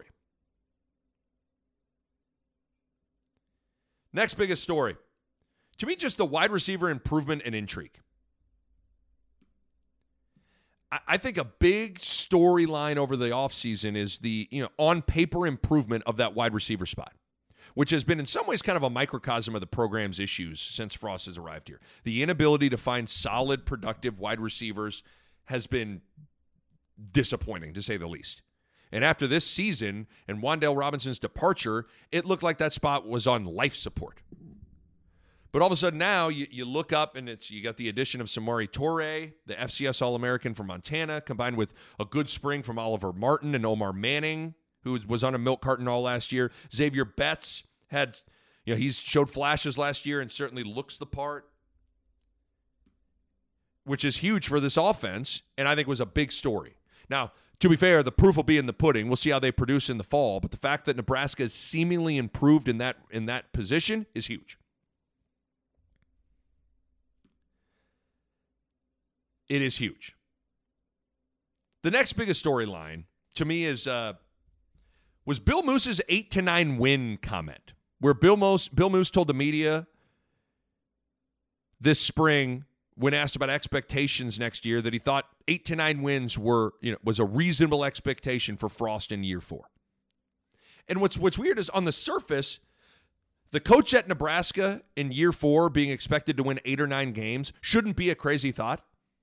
Next biggest story. To me, just the wide receiver improvement and intrigue. I think a big storyline over the offseason is the, you know, on paper improvement of that wide receiver spot, which has been in some ways kind of a microcosm of the program's issues since Frost has arrived here. The inability to find solid, productive wide receivers has been disappointing, to say the least. And after this season and Wan'Dale Robinson's departure, it looked like that spot was on life support. But all of a sudden now you, you look up and it's you got the addition of Samori Toure, the F C S All-American from Montana, combined with a good spring from Oliver Martin and Omar Manning, who was on a milk carton all last year. Xavier Betts had, you know, he's showed flashes last year and certainly looks the part, which is huge for this offense, and I think was a big story. Now, to be fair, the proof will be in the pudding. We'll see how they produce in the fall, but the fact that Nebraska is seemingly improved in that in that position is huge. It is huge. The next biggest storyline to me is uh, was Bill Moose's eight to nine win comment, where Bill Moose Bill Moose told the media this spring when asked about expectations next year that he thought eight to nine wins were, you know, was a reasonable expectation for Frost in year four. And what's what's weird is on the surface, the coach at Nebraska in year four being expected to win eight or nine games shouldn't be a crazy thought.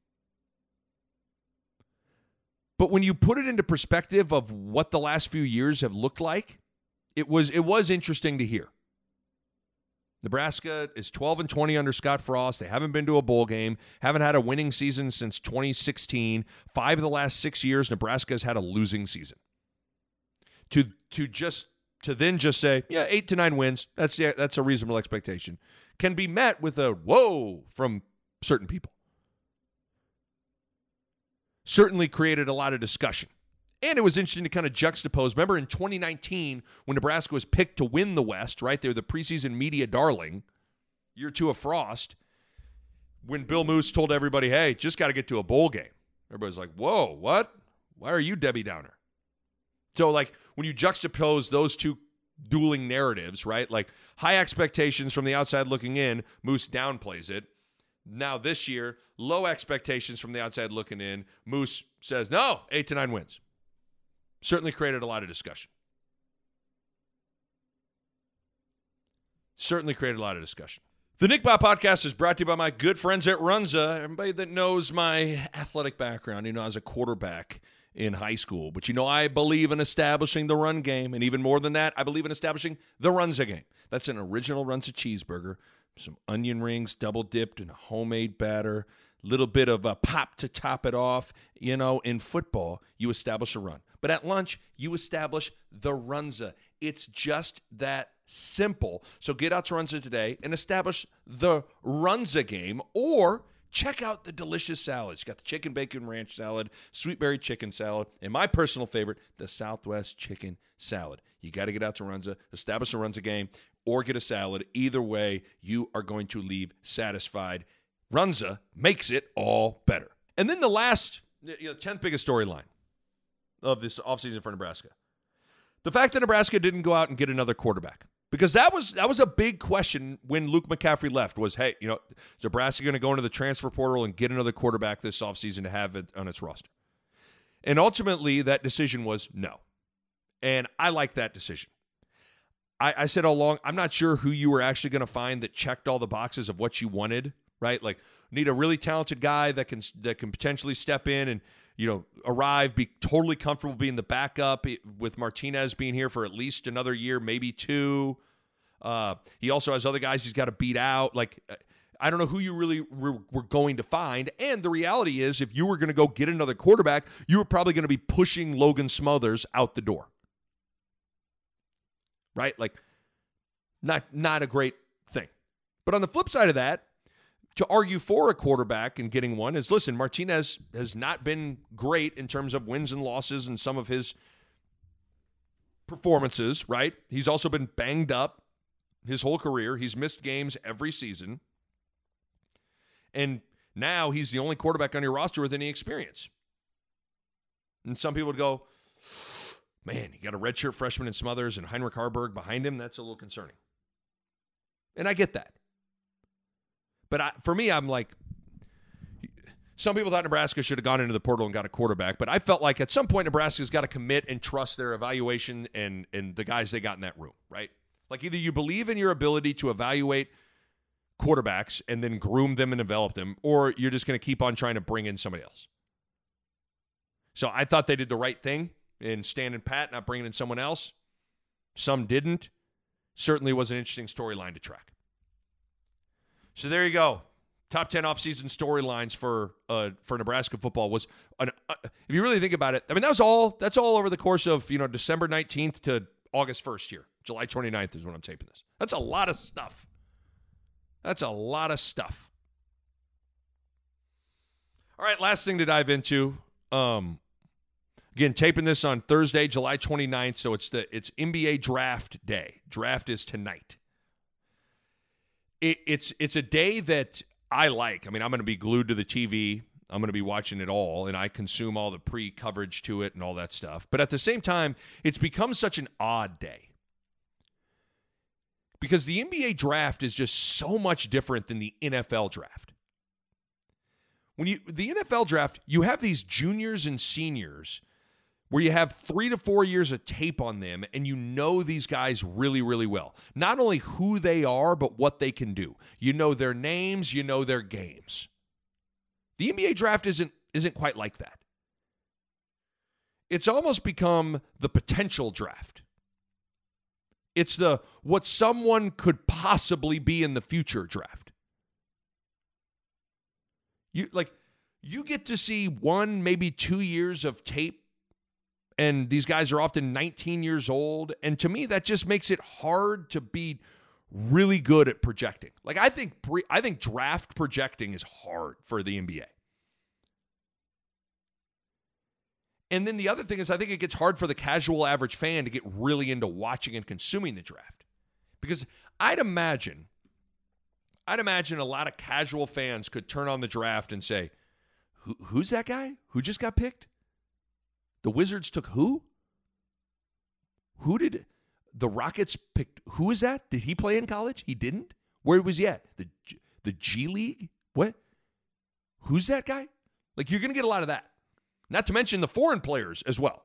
But when you put it into perspective of what the last few years have looked like, it was it was interesting to hear. Nebraska is twelve and twenty under Scott Frost. They haven't been to a bowl game, haven't had a winning season since twenty sixteen. Five of the last six years, Nebraska has had a losing season. To to just to then just say, yeah, eight to nine wins, that's yeah, that's a reasonable expectation, can be met with a whoa from certain people. Certainly created a lot of discussion. And it was interesting to kind of juxtapose. Remember in twenty nineteen when Nebraska was picked to win the West, right? They were the preseason media darling, year two of Frost, when Bill Moose told everybody, hey, just got to get to a bowl game. Everybody's like, whoa, what? Why are you Debbie Downer? So, like, when you juxtapose those two dueling narratives, right? Like, high expectations from the outside looking in, Moose downplays it. Now this year, low expectations from the outside looking in, Moose says, no, eight to nine wins. Certainly created a lot of discussion. Certainly created a lot of discussion. The Nick Bob Podcast is brought to you by my good friends at Runza. Everybody that knows my athletic background, you know, I was a quarterback in high school. But, you know, I believe in establishing the run game. And even more than that, I believe in establishing the Runza game. That's an original Runza cheeseburger, some onion rings double dipped in a homemade batter, little bit of a pop to top it off. You know, in football, you establish a run. But at lunch, you establish the Runza. It's just that simple. So get out to Runza today and establish the Runza game, or check out the delicious salads. You got the chicken bacon ranch salad, sweet berry chicken salad, and my personal favorite, the Southwest chicken salad. You got to get out to Runza, establish a Runza game, or get a salad. Either way, you are going to leave satisfied. Runza makes it all better. And then the last, you know, tenth biggest storyline of this offseason for Nebraska. The fact that Nebraska didn't go out and get another quarterback. Because that was that was a big question when Luke McCaffrey left was, hey, you know, is Nebraska going to go into the transfer portal and get another quarterback this offseason to have it on its roster? And ultimately, that decision was no. And I like that decision. I, I said all along, I'm not sure who you were actually going to find that checked all the boxes of what you wanted, right? Like, need a really talented guy that can that can potentially step in and, you know, arrive, be totally comfortable being the backup with Martinez being here for at least another year, maybe two. Uh, he also has other guys he's got to beat out. Like, I don't know who you really were, were going to find. And the reality is, if you were going to go get another quarterback, you were probably going to be pushing Logan Smothers out the door. Right? Like, not, not a great thing. But on the flip side of that, to argue for a quarterback and getting one is, listen, Martinez has not been great in terms of wins and losses and some of his performances, right? He's also been banged up his whole career. He's missed games every season. And now he's the only quarterback on your roster with any experience. And some people would go, man, you got a redshirt freshman in Smothers and Heinrich Harburg behind him. That's a little concerning. And I get that. But I, for me, I'm like, some people thought Nebraska should have gone into the portal and got a quarterback, but I felt like at some point Nebraska's got to commit and trust their evaluation and, and the guys they got in that room, right? Like, either you believe in your ability to evaluate quarterbacks and then groom them and develop them, or you're just going to keep on trying to bring in somebody else. So I thought they did the right thing in standing pat, not bringing in someone else. Some didn't. Certainly was an interesting storyline to track. So there you go. Top ten offseason storylines for uh, for Nebraska football was, an, uh, if you really think about it, I mean, that was all, that's all over the course of, you know, December nineteenth to August first here. July twenty-ninth is when I'm taping this. That's a lot of stuff. That's a lot of stuff. All right, last thing to dive into. Um, again, taping this on Thursday, July twenty-ninth, so it's the it's N B A draft day. Draft is tonight. It, it's it's a day that I like. I mean, I'm going to be glued to the T V. I'm going to be watching it all, and I consume all the pre-coverage to it and all that stuff. But at the same time, it's become such an odd day. Because the N B A draft is just so much different than the N F L draft. When you the N F L draft, you have these juniors and seniors where you have three to four years of tape on them, and you know these guys really, really well. Not only who they are, but what they can do. You know their names, you know their games. The N B A draft isn't isn't quite like that. It's almost become the potential draft. It's the what someone could possibly be in the future draft. You like you get to see one, maybe two years of tape, and these guys are often nineteen years old. And to me, that just makes it hard to be really good at projecting. Like, I think pre, I think draft projecting is hard for the N B A. And then the other thing is I think it gets hard for the casual average fan to get really into watching and consuming the draft. Because I'd imagine, I'd imagine a lot of casual fans could turn on the draft and say, Who, who's that guy? Who just got picked? The Wizards took who? Who did the Rockets pick? Who is that? Did he play in college? He didn't? Where was he at? The, the G League? What? Who's that guy? Like, you're going to get a lot of that. Not to mention the foreign players as well.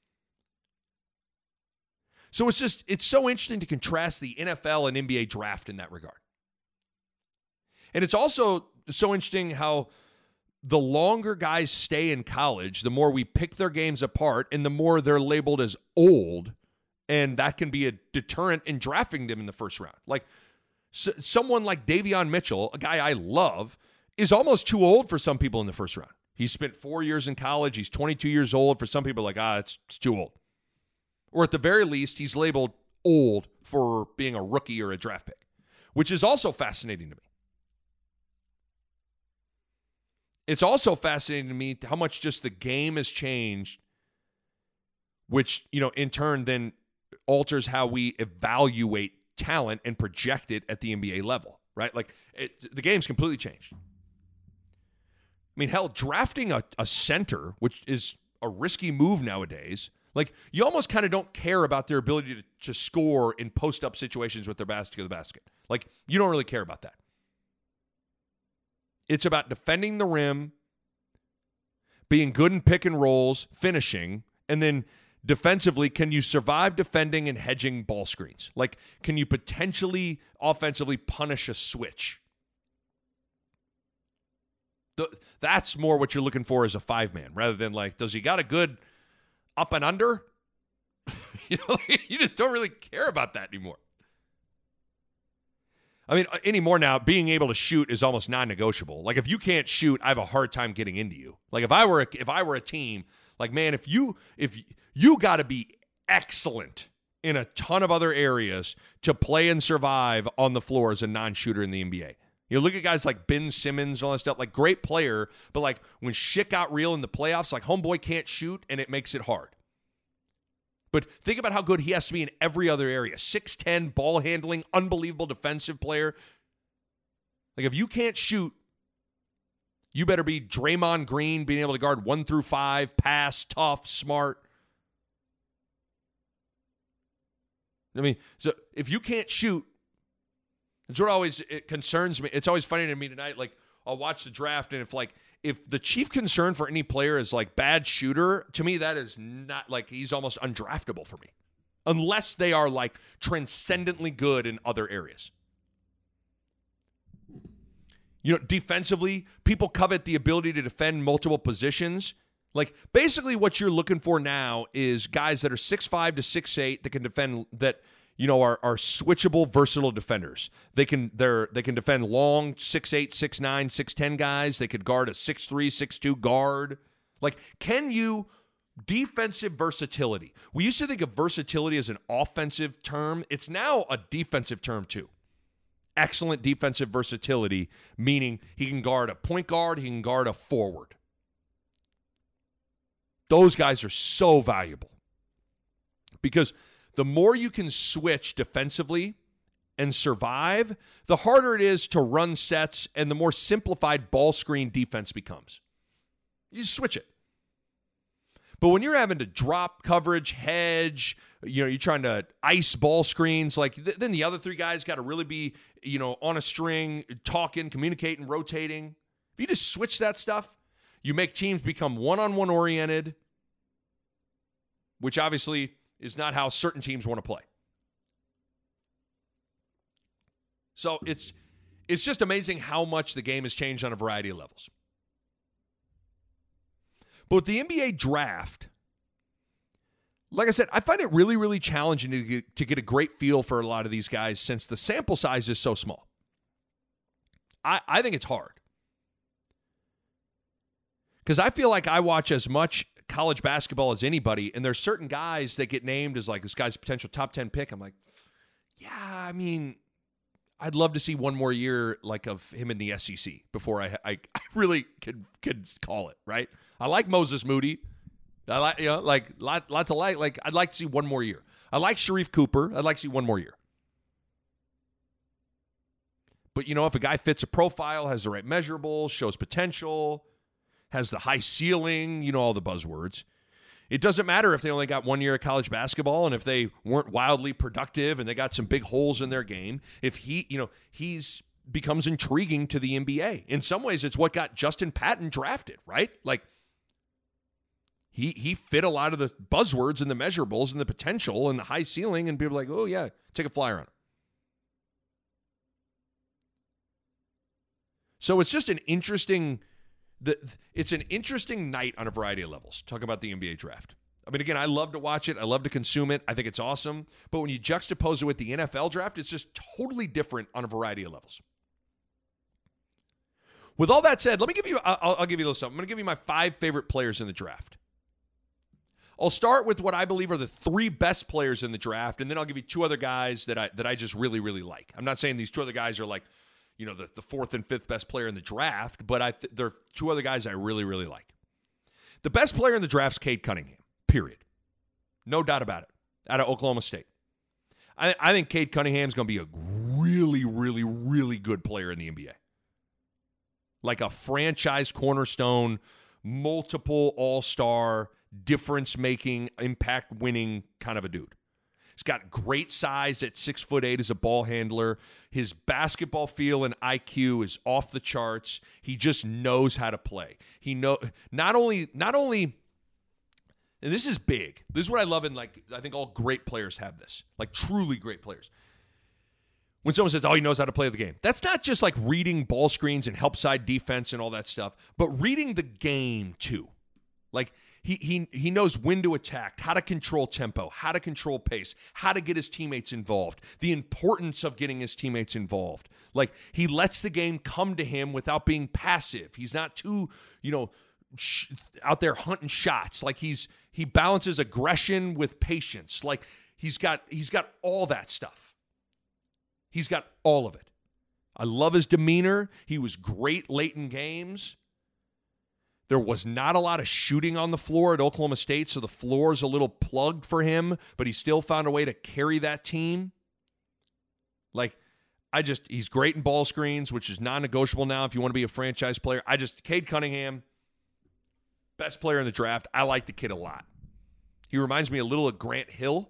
So it's just, it's so interesting to contrast the N F L and N B A draft in that regard. And it's also so interesting how the longer guys stay in college, the more we pick their games apart and the more they're labeled as old. And that can be a deterrent in drafting them in the first round. Like so, someone like Davion Mitchell, a guy I love, is almost too old for some people in the first round. He spent four years in college. He's twenty-two years old. For some people, like, ah, it's, it's too old. Or at the very least, he's labeled old for being a rookie or a draft pick, which is also fascinating to me. It's also fascinating to me how much just the game has changed, which, you know, in turn then alters how we evaluate talent and project it at the N B A level, right? Like, it, the game's completely changed. I mean, hell, drafting a, a center, which is a risky move nowadays, like, you almost kind of don't care about their ability to, to score in post-up situations with their basket to the basket. Like, you don't really care about that. It's about defending the rim, being good in pick and rolls, finishing, and then defensively, can you survive defending and hedging ball screens? Like, can you potentially offensively punish a switch? The, that's more what you're looking for as a five-man, rather than like, does he got a good up and under? you know, you just don't really care about that anymore. I mean, anymore now, being able to shoot is almost non-negotiable. Like, if you can't shoot, I have a hard time getting into you. Like, if I were a, if I were a team, like, man, if you if you got to be excellent in a ton of other areas to play and survive on the floor as a non-shooter in the N B A. You look at guys like Ben Simmons and all that stuff, like, great player, but like when shit got real in the playoffs, like, homeboy can't shoot and it makes it hard. But think about how good he has to be in every other area. six ten, ball handling, unbelievable defensive player. Like, if you can't shoot, you better be Draymond Green, being able to guard one through five, pass, tough, smart. I mean, so if you can't shoot, it's what always it concerns me. It's always funny to me tonight. Like, I'll watch the draft, and if like if the chief concern for any player is like bad shooter, to me that is not, like, he's almost undraftable for me, unless they are like transcendently good in other areas. You know, defensively, people covet the ability to defend multiple positions. Like, basically, what you're looking for now is guys that are six five to six eight that can defend that. You know, are are switchable, versatile defenders. They can they're they can defend long six eight, six nine, six ten guys. They could guard a six three, six two guard. Like, can you defensive versatility? We used to think of versatility as an offensive term. It's now a defensive term too. Excellent defensive versatility, meaning he can guard a point guard, he can guard a forward. Those guys are so valuable because the more you can switch defensively and survive, the harder it is to run sets and the more simplified ball screen defense becomes. You switch it. But when you're having to drop coverage, hedge, you know, you're trying to ice ball screens, like th- then the other three guys got to really be, you know, on a string, talking, communicating, rotating. If you just switch that stuff, you make teams become one-on-one oriented, which obviously is not how certain teams want to play. So it's it's just amazing how much the game has changed on a variety of levels. But with the N B A draft, like I said, I find it really, really challenging to get, to get a great feel for a lot of these guys since the sample size is so small. I, I think it's hard. Because I feel like I watch as much college basketball as anybody, and there's certain guys that get named as like, this guy's a potential top ten pick. I'm like, yeah, I mean, I'd love to see one more year like of him in the S E C before I I, I really could could call it, right? I like Moses Moody, I like, you know, like, lot, lot to like. Like, I'd like to see one more year. I like Sharif Cooper. I'd like to see one more year. But, you know, if a guy fits a profile, has the right measurables, shows potential, has the high ceiling, you know, all the buzzwords, it doesn't matter if they only got one year of college basketball and if they weren't wildly productive and they got some big holes in their game. If he, you know, he's becomes intriguing to the N B A. In some ways, it's what got Justin Patton drafted, right? Like, he he fit a lot of the buzzwords and the measurables and the potential and the high ceiling, and people are like, oh, yeah, take a flyer on him. So it's just an interesting, the it's an interesting night on a variety of levels, talking about the N B A draft. I mean, again, I love to watch it. I love to consume it. I think it's awesome. But when you juxtapose it with the N F L draft, it's just totally different on a variety of levels. With all that said, let me give you, I'll, I'll give you a little something. I'm going to give you my five favorite players in the draft. I'll start with what I believe are the three best players in the draft, and then I'll give you two other guys that I that I just really, really like. I'm not saying these two other guys are like, you know, the, the fourth and fifth best player in the draft, but I th- there are two other guys I really, really like. The best player in the draft is Cade Cunningham, period. No doubt about it, out of Oklahoma State. I, I think Cade Cunningham is going to be a really, really, really good player in the N B A. Like a franchise cornerstone, multiple all-star, difference-making, impact-winning kind of a dude. He's got great size at six foot eight as a ball handler. His basketball feel and I Q is off the charts. He just knows how to play. He know not only not only, and this is big. This is what I love, and like I think all great players have this, like truly great players. When someone says, "Oh, he knows how to play the game," that's not just like reading ball screens and help side defense and all that stuff, but reading the game too, like. He he he knows when to attack, how to control tempo, how to control pace, how to get his teammates involved, the importance of getting his teammates involved. Like, he lets the game come to him without being passive. He's not too, you know, sh- out there hunting shots. Like, he's he balances aggression with patience. Like, he's got he's got all that stuff. He's got all of it. I love his demeanor. He was great late in games. There was not a lot of shooting on the floor at Oklahoma State, so the floor is a little plugged for him, but he still found a way to carry that team. Like, I just, he's great in ball screens, which is non-negotiable now if you want to be a franchise player. I just, Cade Cunningham, best player in the draft. I like the kid a lot. He reminds me a little of Grant Hill.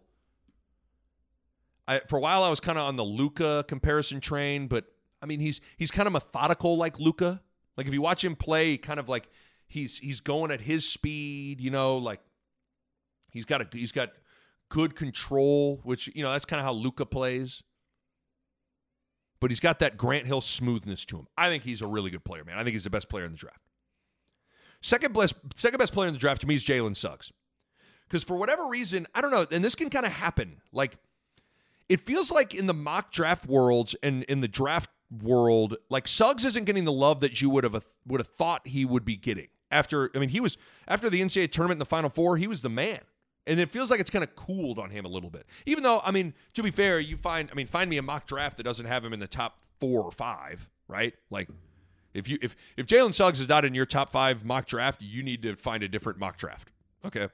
I, for a while, I was kind of on the Luka comparison train, but, I mean, he's he's kind of methodical like Luka. Like, if you watch him play, he kind of like, He's he's going at his speed, you know, like he's got a he's got good control, which, you know, that's kind of how Luka plays. But he's got that Grant Hill smoothness to him. I think he's a really good player, man. I think he's the best player in the draft. Second best second best player in the draft to me is Jalen Suggs. Because for whatever reason, I don't know, and this can kind of happen. Like, it feels like in the mock draft worlds and in the draft world, like Suggs isn't getting the love that you would have would have thought he would be getting. After, I mean, he was, after the N C double A tournament in the Final Four, he was the man. And it feels like it's kind of cooled on him a little bit. Even though, I mean, to be fair, you find, I mean, find me a mock draft that doesn't have him in the top four or five, right? Like, if you if if Jalen Suggs is not in your top five mock draft, you need to find a different mock draft. Okay.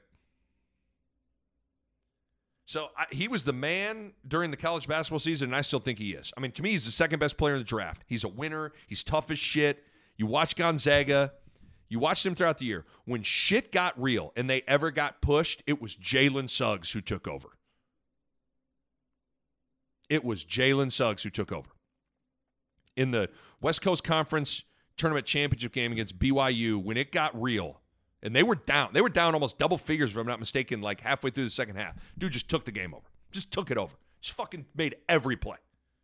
So I, he was the man during the college basketball season, and I still think he is. I mean, to me, he's the second best player in the draft. He's a winner. He's tough as shit. You watch Gonzaga. You watched him throughout the year. When shit got real and they ever got pushed, it was Jalen Suggs who took over. It was Jalen Suggs who took over. In the West Coast Conference Tournament Championship game against B Y U, when it got real, and they were down. They were down almost double figures, if I'm not mistaken, like halfway through the second half. Dude just took the game over. Just took it over. Just fucking made every play.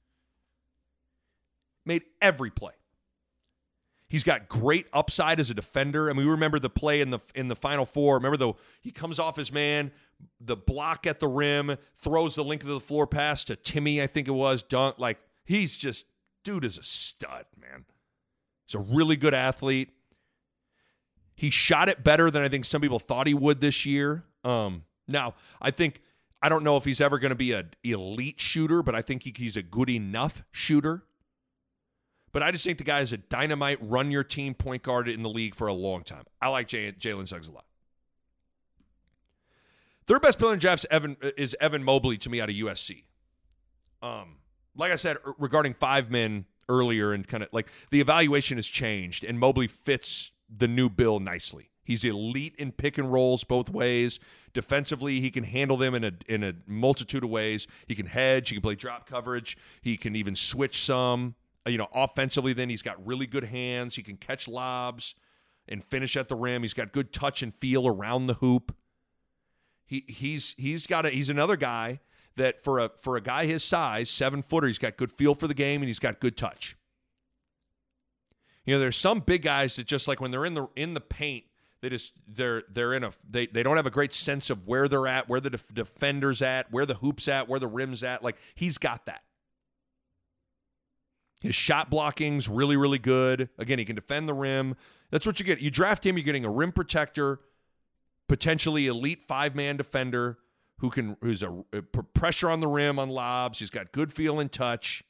Made every play. He's got great upside as a defender. I mean, we remember the play in the in the Final Four. Remember, the he comes off his man, the block at the rim, throws the length of the floor pass to Timmy, I think it was, dunk. Like, he's just, dude is a stud, man. He's a really good athlete. He shot it better than I think some people thought he would this year. Um, now, I think, I don't know if he's ever going to be an elite shooter, but I think he, he's a good enough shooter. But I just think the guy is a dynamite, run-your-team point guard in the league for a long time. I like Jay, Jalen Suggs a lot. Third best player in the draft is Evan, is Evan Mobley to me out of U S C. Um, like I said regarding five men earlier, and kind of like the evaluation has changed, and Mobley fits the new bill nicely. He's elite in pick and rolls both ways. Defensively, he can handle them in a in a multitude of ways. He can hedge. He can play drop coverage. He can even switch some. You know, offensively, then he's got really good hands. He can catch lobs and finish at the rim. He's got good touch and feel around the hoop. He he's he's got a, he's another guy that for a for a guy his size, seven footer, he's got good feel for the game and he's got good touch. You know, there's some big guys that just like when they're in the in the paint, they just they're they're in a they they don't have a great sense of where they're at, where the def- defender's at, where the hoop's at, where the rim's at. Like he's got that. His shot blocking's really really good. Again, he can defend the rim. That's what you get. You draft him, you're getting a rim protector, potentially elite five-man defender who can who's a, a pressure on the rim on lobs. He's got good feel and touch.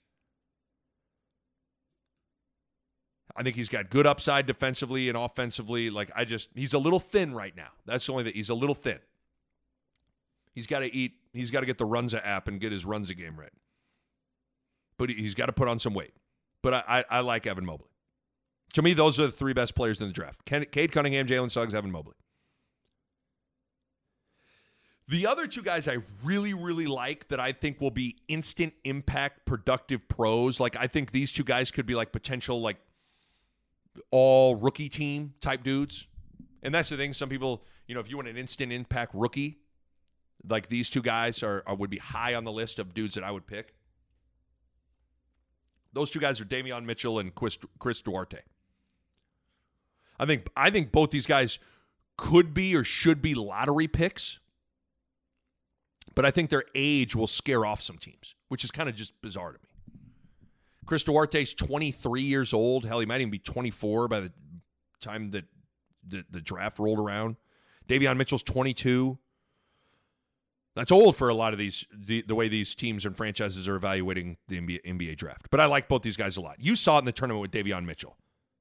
I think he's got good upside defensively and offensively. Like I just he's a little thin right now. That's the only thing. He's a little thin. He's got to eat. He's got to get the Runza app and get his Runza game right. But he's got to put on some weight. But I, I, I like Evan Mobley. To me, those are the three best players in the draft. Ken, Cade Cunningham, Jalen Suggs, Evan Mobley. The other two guys I really, really like that I think will be instant impact, productive pros. Like I think these two guys could be like potential like all rookie team type dudes. And that's the thing. Some people, you know, if you want an instant impact rookie, like these two guys are, are would be high on the list of dudes that I would pick. Those two guys are Davion Mitchell and Chris, Chris Duarte. I think I think both these guys could be or should be lottery picks, but I think their age will scare off some teams, which is kind of just bizarre to me. Chris Duarte's twenty-three years old. Hell, he might even be twenty-four by the time that the, the draft rolled around. Davion Mitchell's twenty-two. That's old for a lot of these, the, the way these teams and franchises are evaluating the N B A, N B A draft. But I like both these guys a lot. You saw it in the tournament with Davion Mitchell.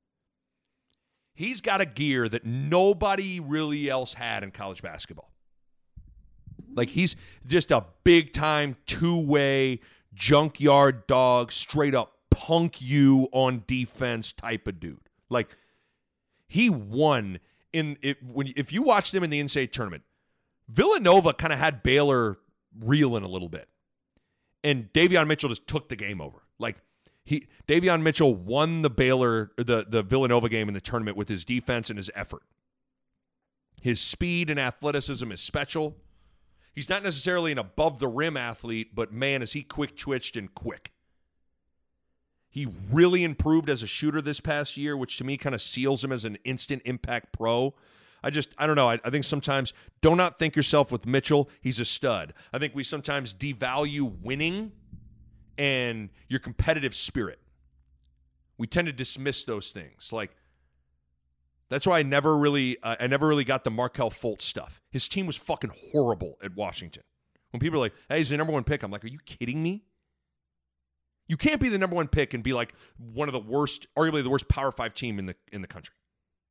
He's got a gear that nobody really else had in college basketball. Like, he's just a big-time, two-way, junkyard dog, straight-up punk you on defense type of dude. Like, he won in it, when if you watch them in the N C double A tournament. Villanova kind of had Baylor reeling a little bit. And Davion Mitchell just took the game over. Like, he Davion Mitchell won the Baylor, the, the Villanova game in the tournament with his defense and his effort. His speed and athleticism is special. He's not necessarily an above-the-rim athlete, but, man, is he quick-twitched and quick. He really improved as a shooter this past year, which to me kind of seals him as an instant impact pro. I just, I don't know. I, I think sometimes do not think yourself with Mitchell. He's a stud. I think we sometimes devalue winning and your competitive spirit. We tend to dismiss those things. Like, that's why I never really, uh, I never really got the Markelle Fultz stuff. His team was fucking horrible at Washington. When people are like, hey, he's the number one pick, I'm like, are you kidding me? You can't be the number one pick and be like one of the worst, arguably the worst Power Five team in the in the country.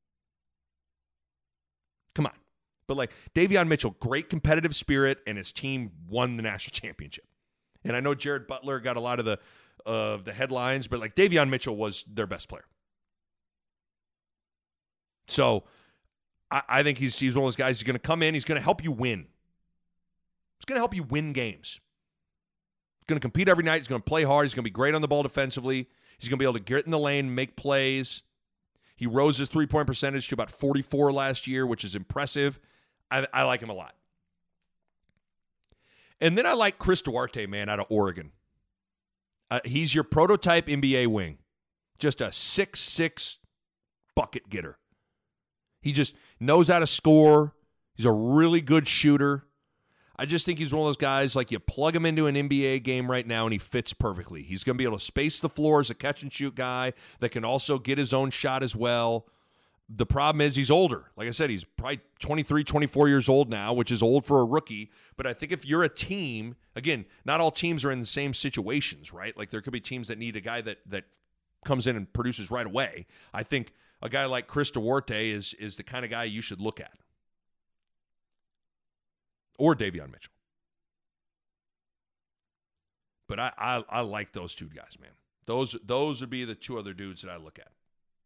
Come on. But like Davion Mitchell, great competitive spirit, and his team won the national championship. And I know Jared Butler got a lot of the of uh, the headlines, but like Davion Mitchell was their best player. So I, I think he's he's one of those guys who's going to come in. He's going to help you win. He's going to help you win games. He's going to compete every night. He's going to play hard. He's going to be great on the ball defensively. He's going to be able to get in the lane, make plays. He rose his three-point percentage to about forty-four last year, which is impressive. I, I like him a lot. And then I like Chris Duarte, man, out of Oregon. Uh, he's your prototype N B A wing. Just a six six bucket getter. He just knows how to score. He's a really good shooter. I just think he's one of those guys, like you plug him into an N B A game right now and he fits perfectly. He's going to be able to space the floor as a catch-and-shoot guy that can also get his own shot as well. The problem is he's older. Like I said, he's probably twenty-three, twenty-four years old now, which is old for a rookie. But I think if you're a team, again, not all teams are in the same situations, right? Like there could be teams that need a guy that that comes in and produces right away. I think a guy like Chris Duarte is is the kind of guy you should look at. or Davion Mitchell. But I, I I like those two guys, man. Those those would be the two other dudes that I look at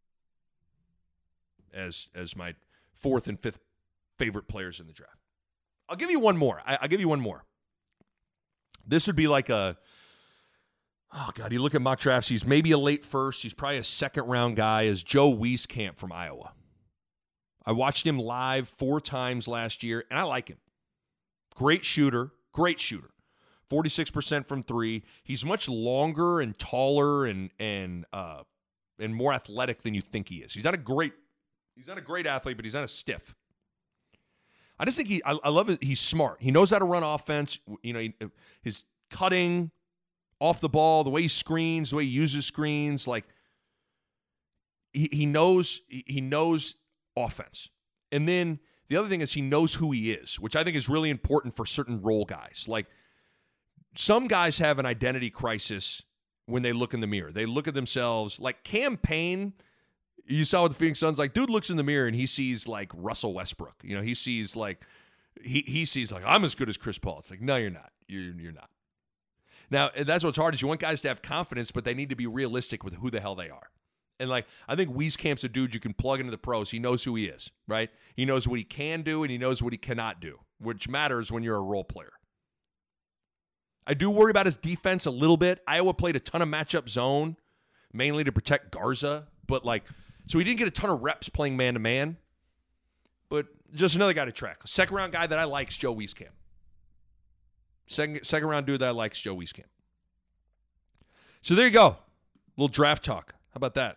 as as my fourth and fifth favorite players in the draft. I'll give you one more. I, I'll give you one more. This would be like a, oh, God, you look at mock drafts, he's maybe a late first. He's probably a second-round guy, is Joe Wieskamp from Iowa. I watched him live four times last year, and I like him. Great shooter, great shooter. forty-six percent from three. He's much longer and taller and and uh, and more athletic than you think he is. He's not a great he's not a great athlete, but he's not a stiff. I just think he I, I love it. He's smart. He knows how to run offense. You know, he, his cutting off the ball, the way he screens, the way he uses screens, like he he knows he knows offense. And then the other thing is he knows who he is, which I think is really important for certain role guys. Like, some guys have an identity crisis when they look in the mirror. They look at themselves like Cam Payne. You saw with the Phoenix Suns, like, dude looks in the mirror and he sees like Russell Westbrook. You know, he sees like he he sees like, I'm as good as Chris Paul. It's like, no, you're not. You're you're not. Now, that's what's hard is you want guys to have confidence, but they need to be realistic with who the hell they are. And like, I think Wieskamp's a dude you can plug into the pros. He knows who he is, right? He knows what he can do and he knows what he cannot do, which matters when you're a role player. I do worry about his defense a little bit. Iowa played a ton of matchup zone, mainly to protect Garza, but like, so he didn't get a ton of reps playing man-to-man, but just another guy to track. Second round guy that I like is Joe Wieskamp. Second, second round dude that I like is Joe Wieskamp. So there you go. A little draft talk. How about that?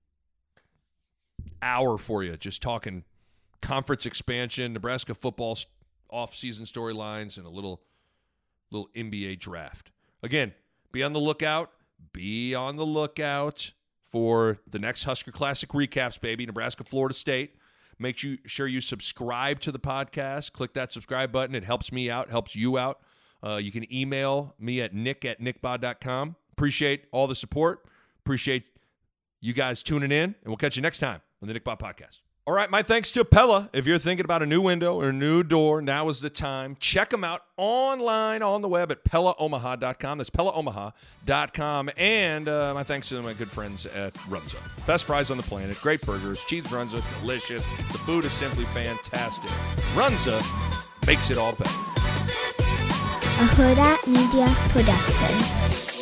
Hour for you, just talking conference expansion, Nebraska football off-season storylines, and a little little N B A draft. Again, be on the lookout. Be on the lookout for the next Husker Classic recaps, baby. Nebraska, Florida State. Make sure you subscribe to the podcast. Click that subscribe button. It helps me out, helps you out. Uh, you can email me at nick at nickbod dot com. Appreciate all the support. Appreciate you guys tuning in, and we'll catch you next time on the Nick Bod Podcast. All right, my thanks to Pella. If you're thinking about a new window or a new door, now is the time. Check them out online on the web at pella omaha dot com. That's pella omaha dot com. And uh, my thanks to my good friends at Runza. Best fries on the planet, great burgers, cheese Runza, delicious. The food is simply fantastic. Runza makes it all better. A Huda Media Production.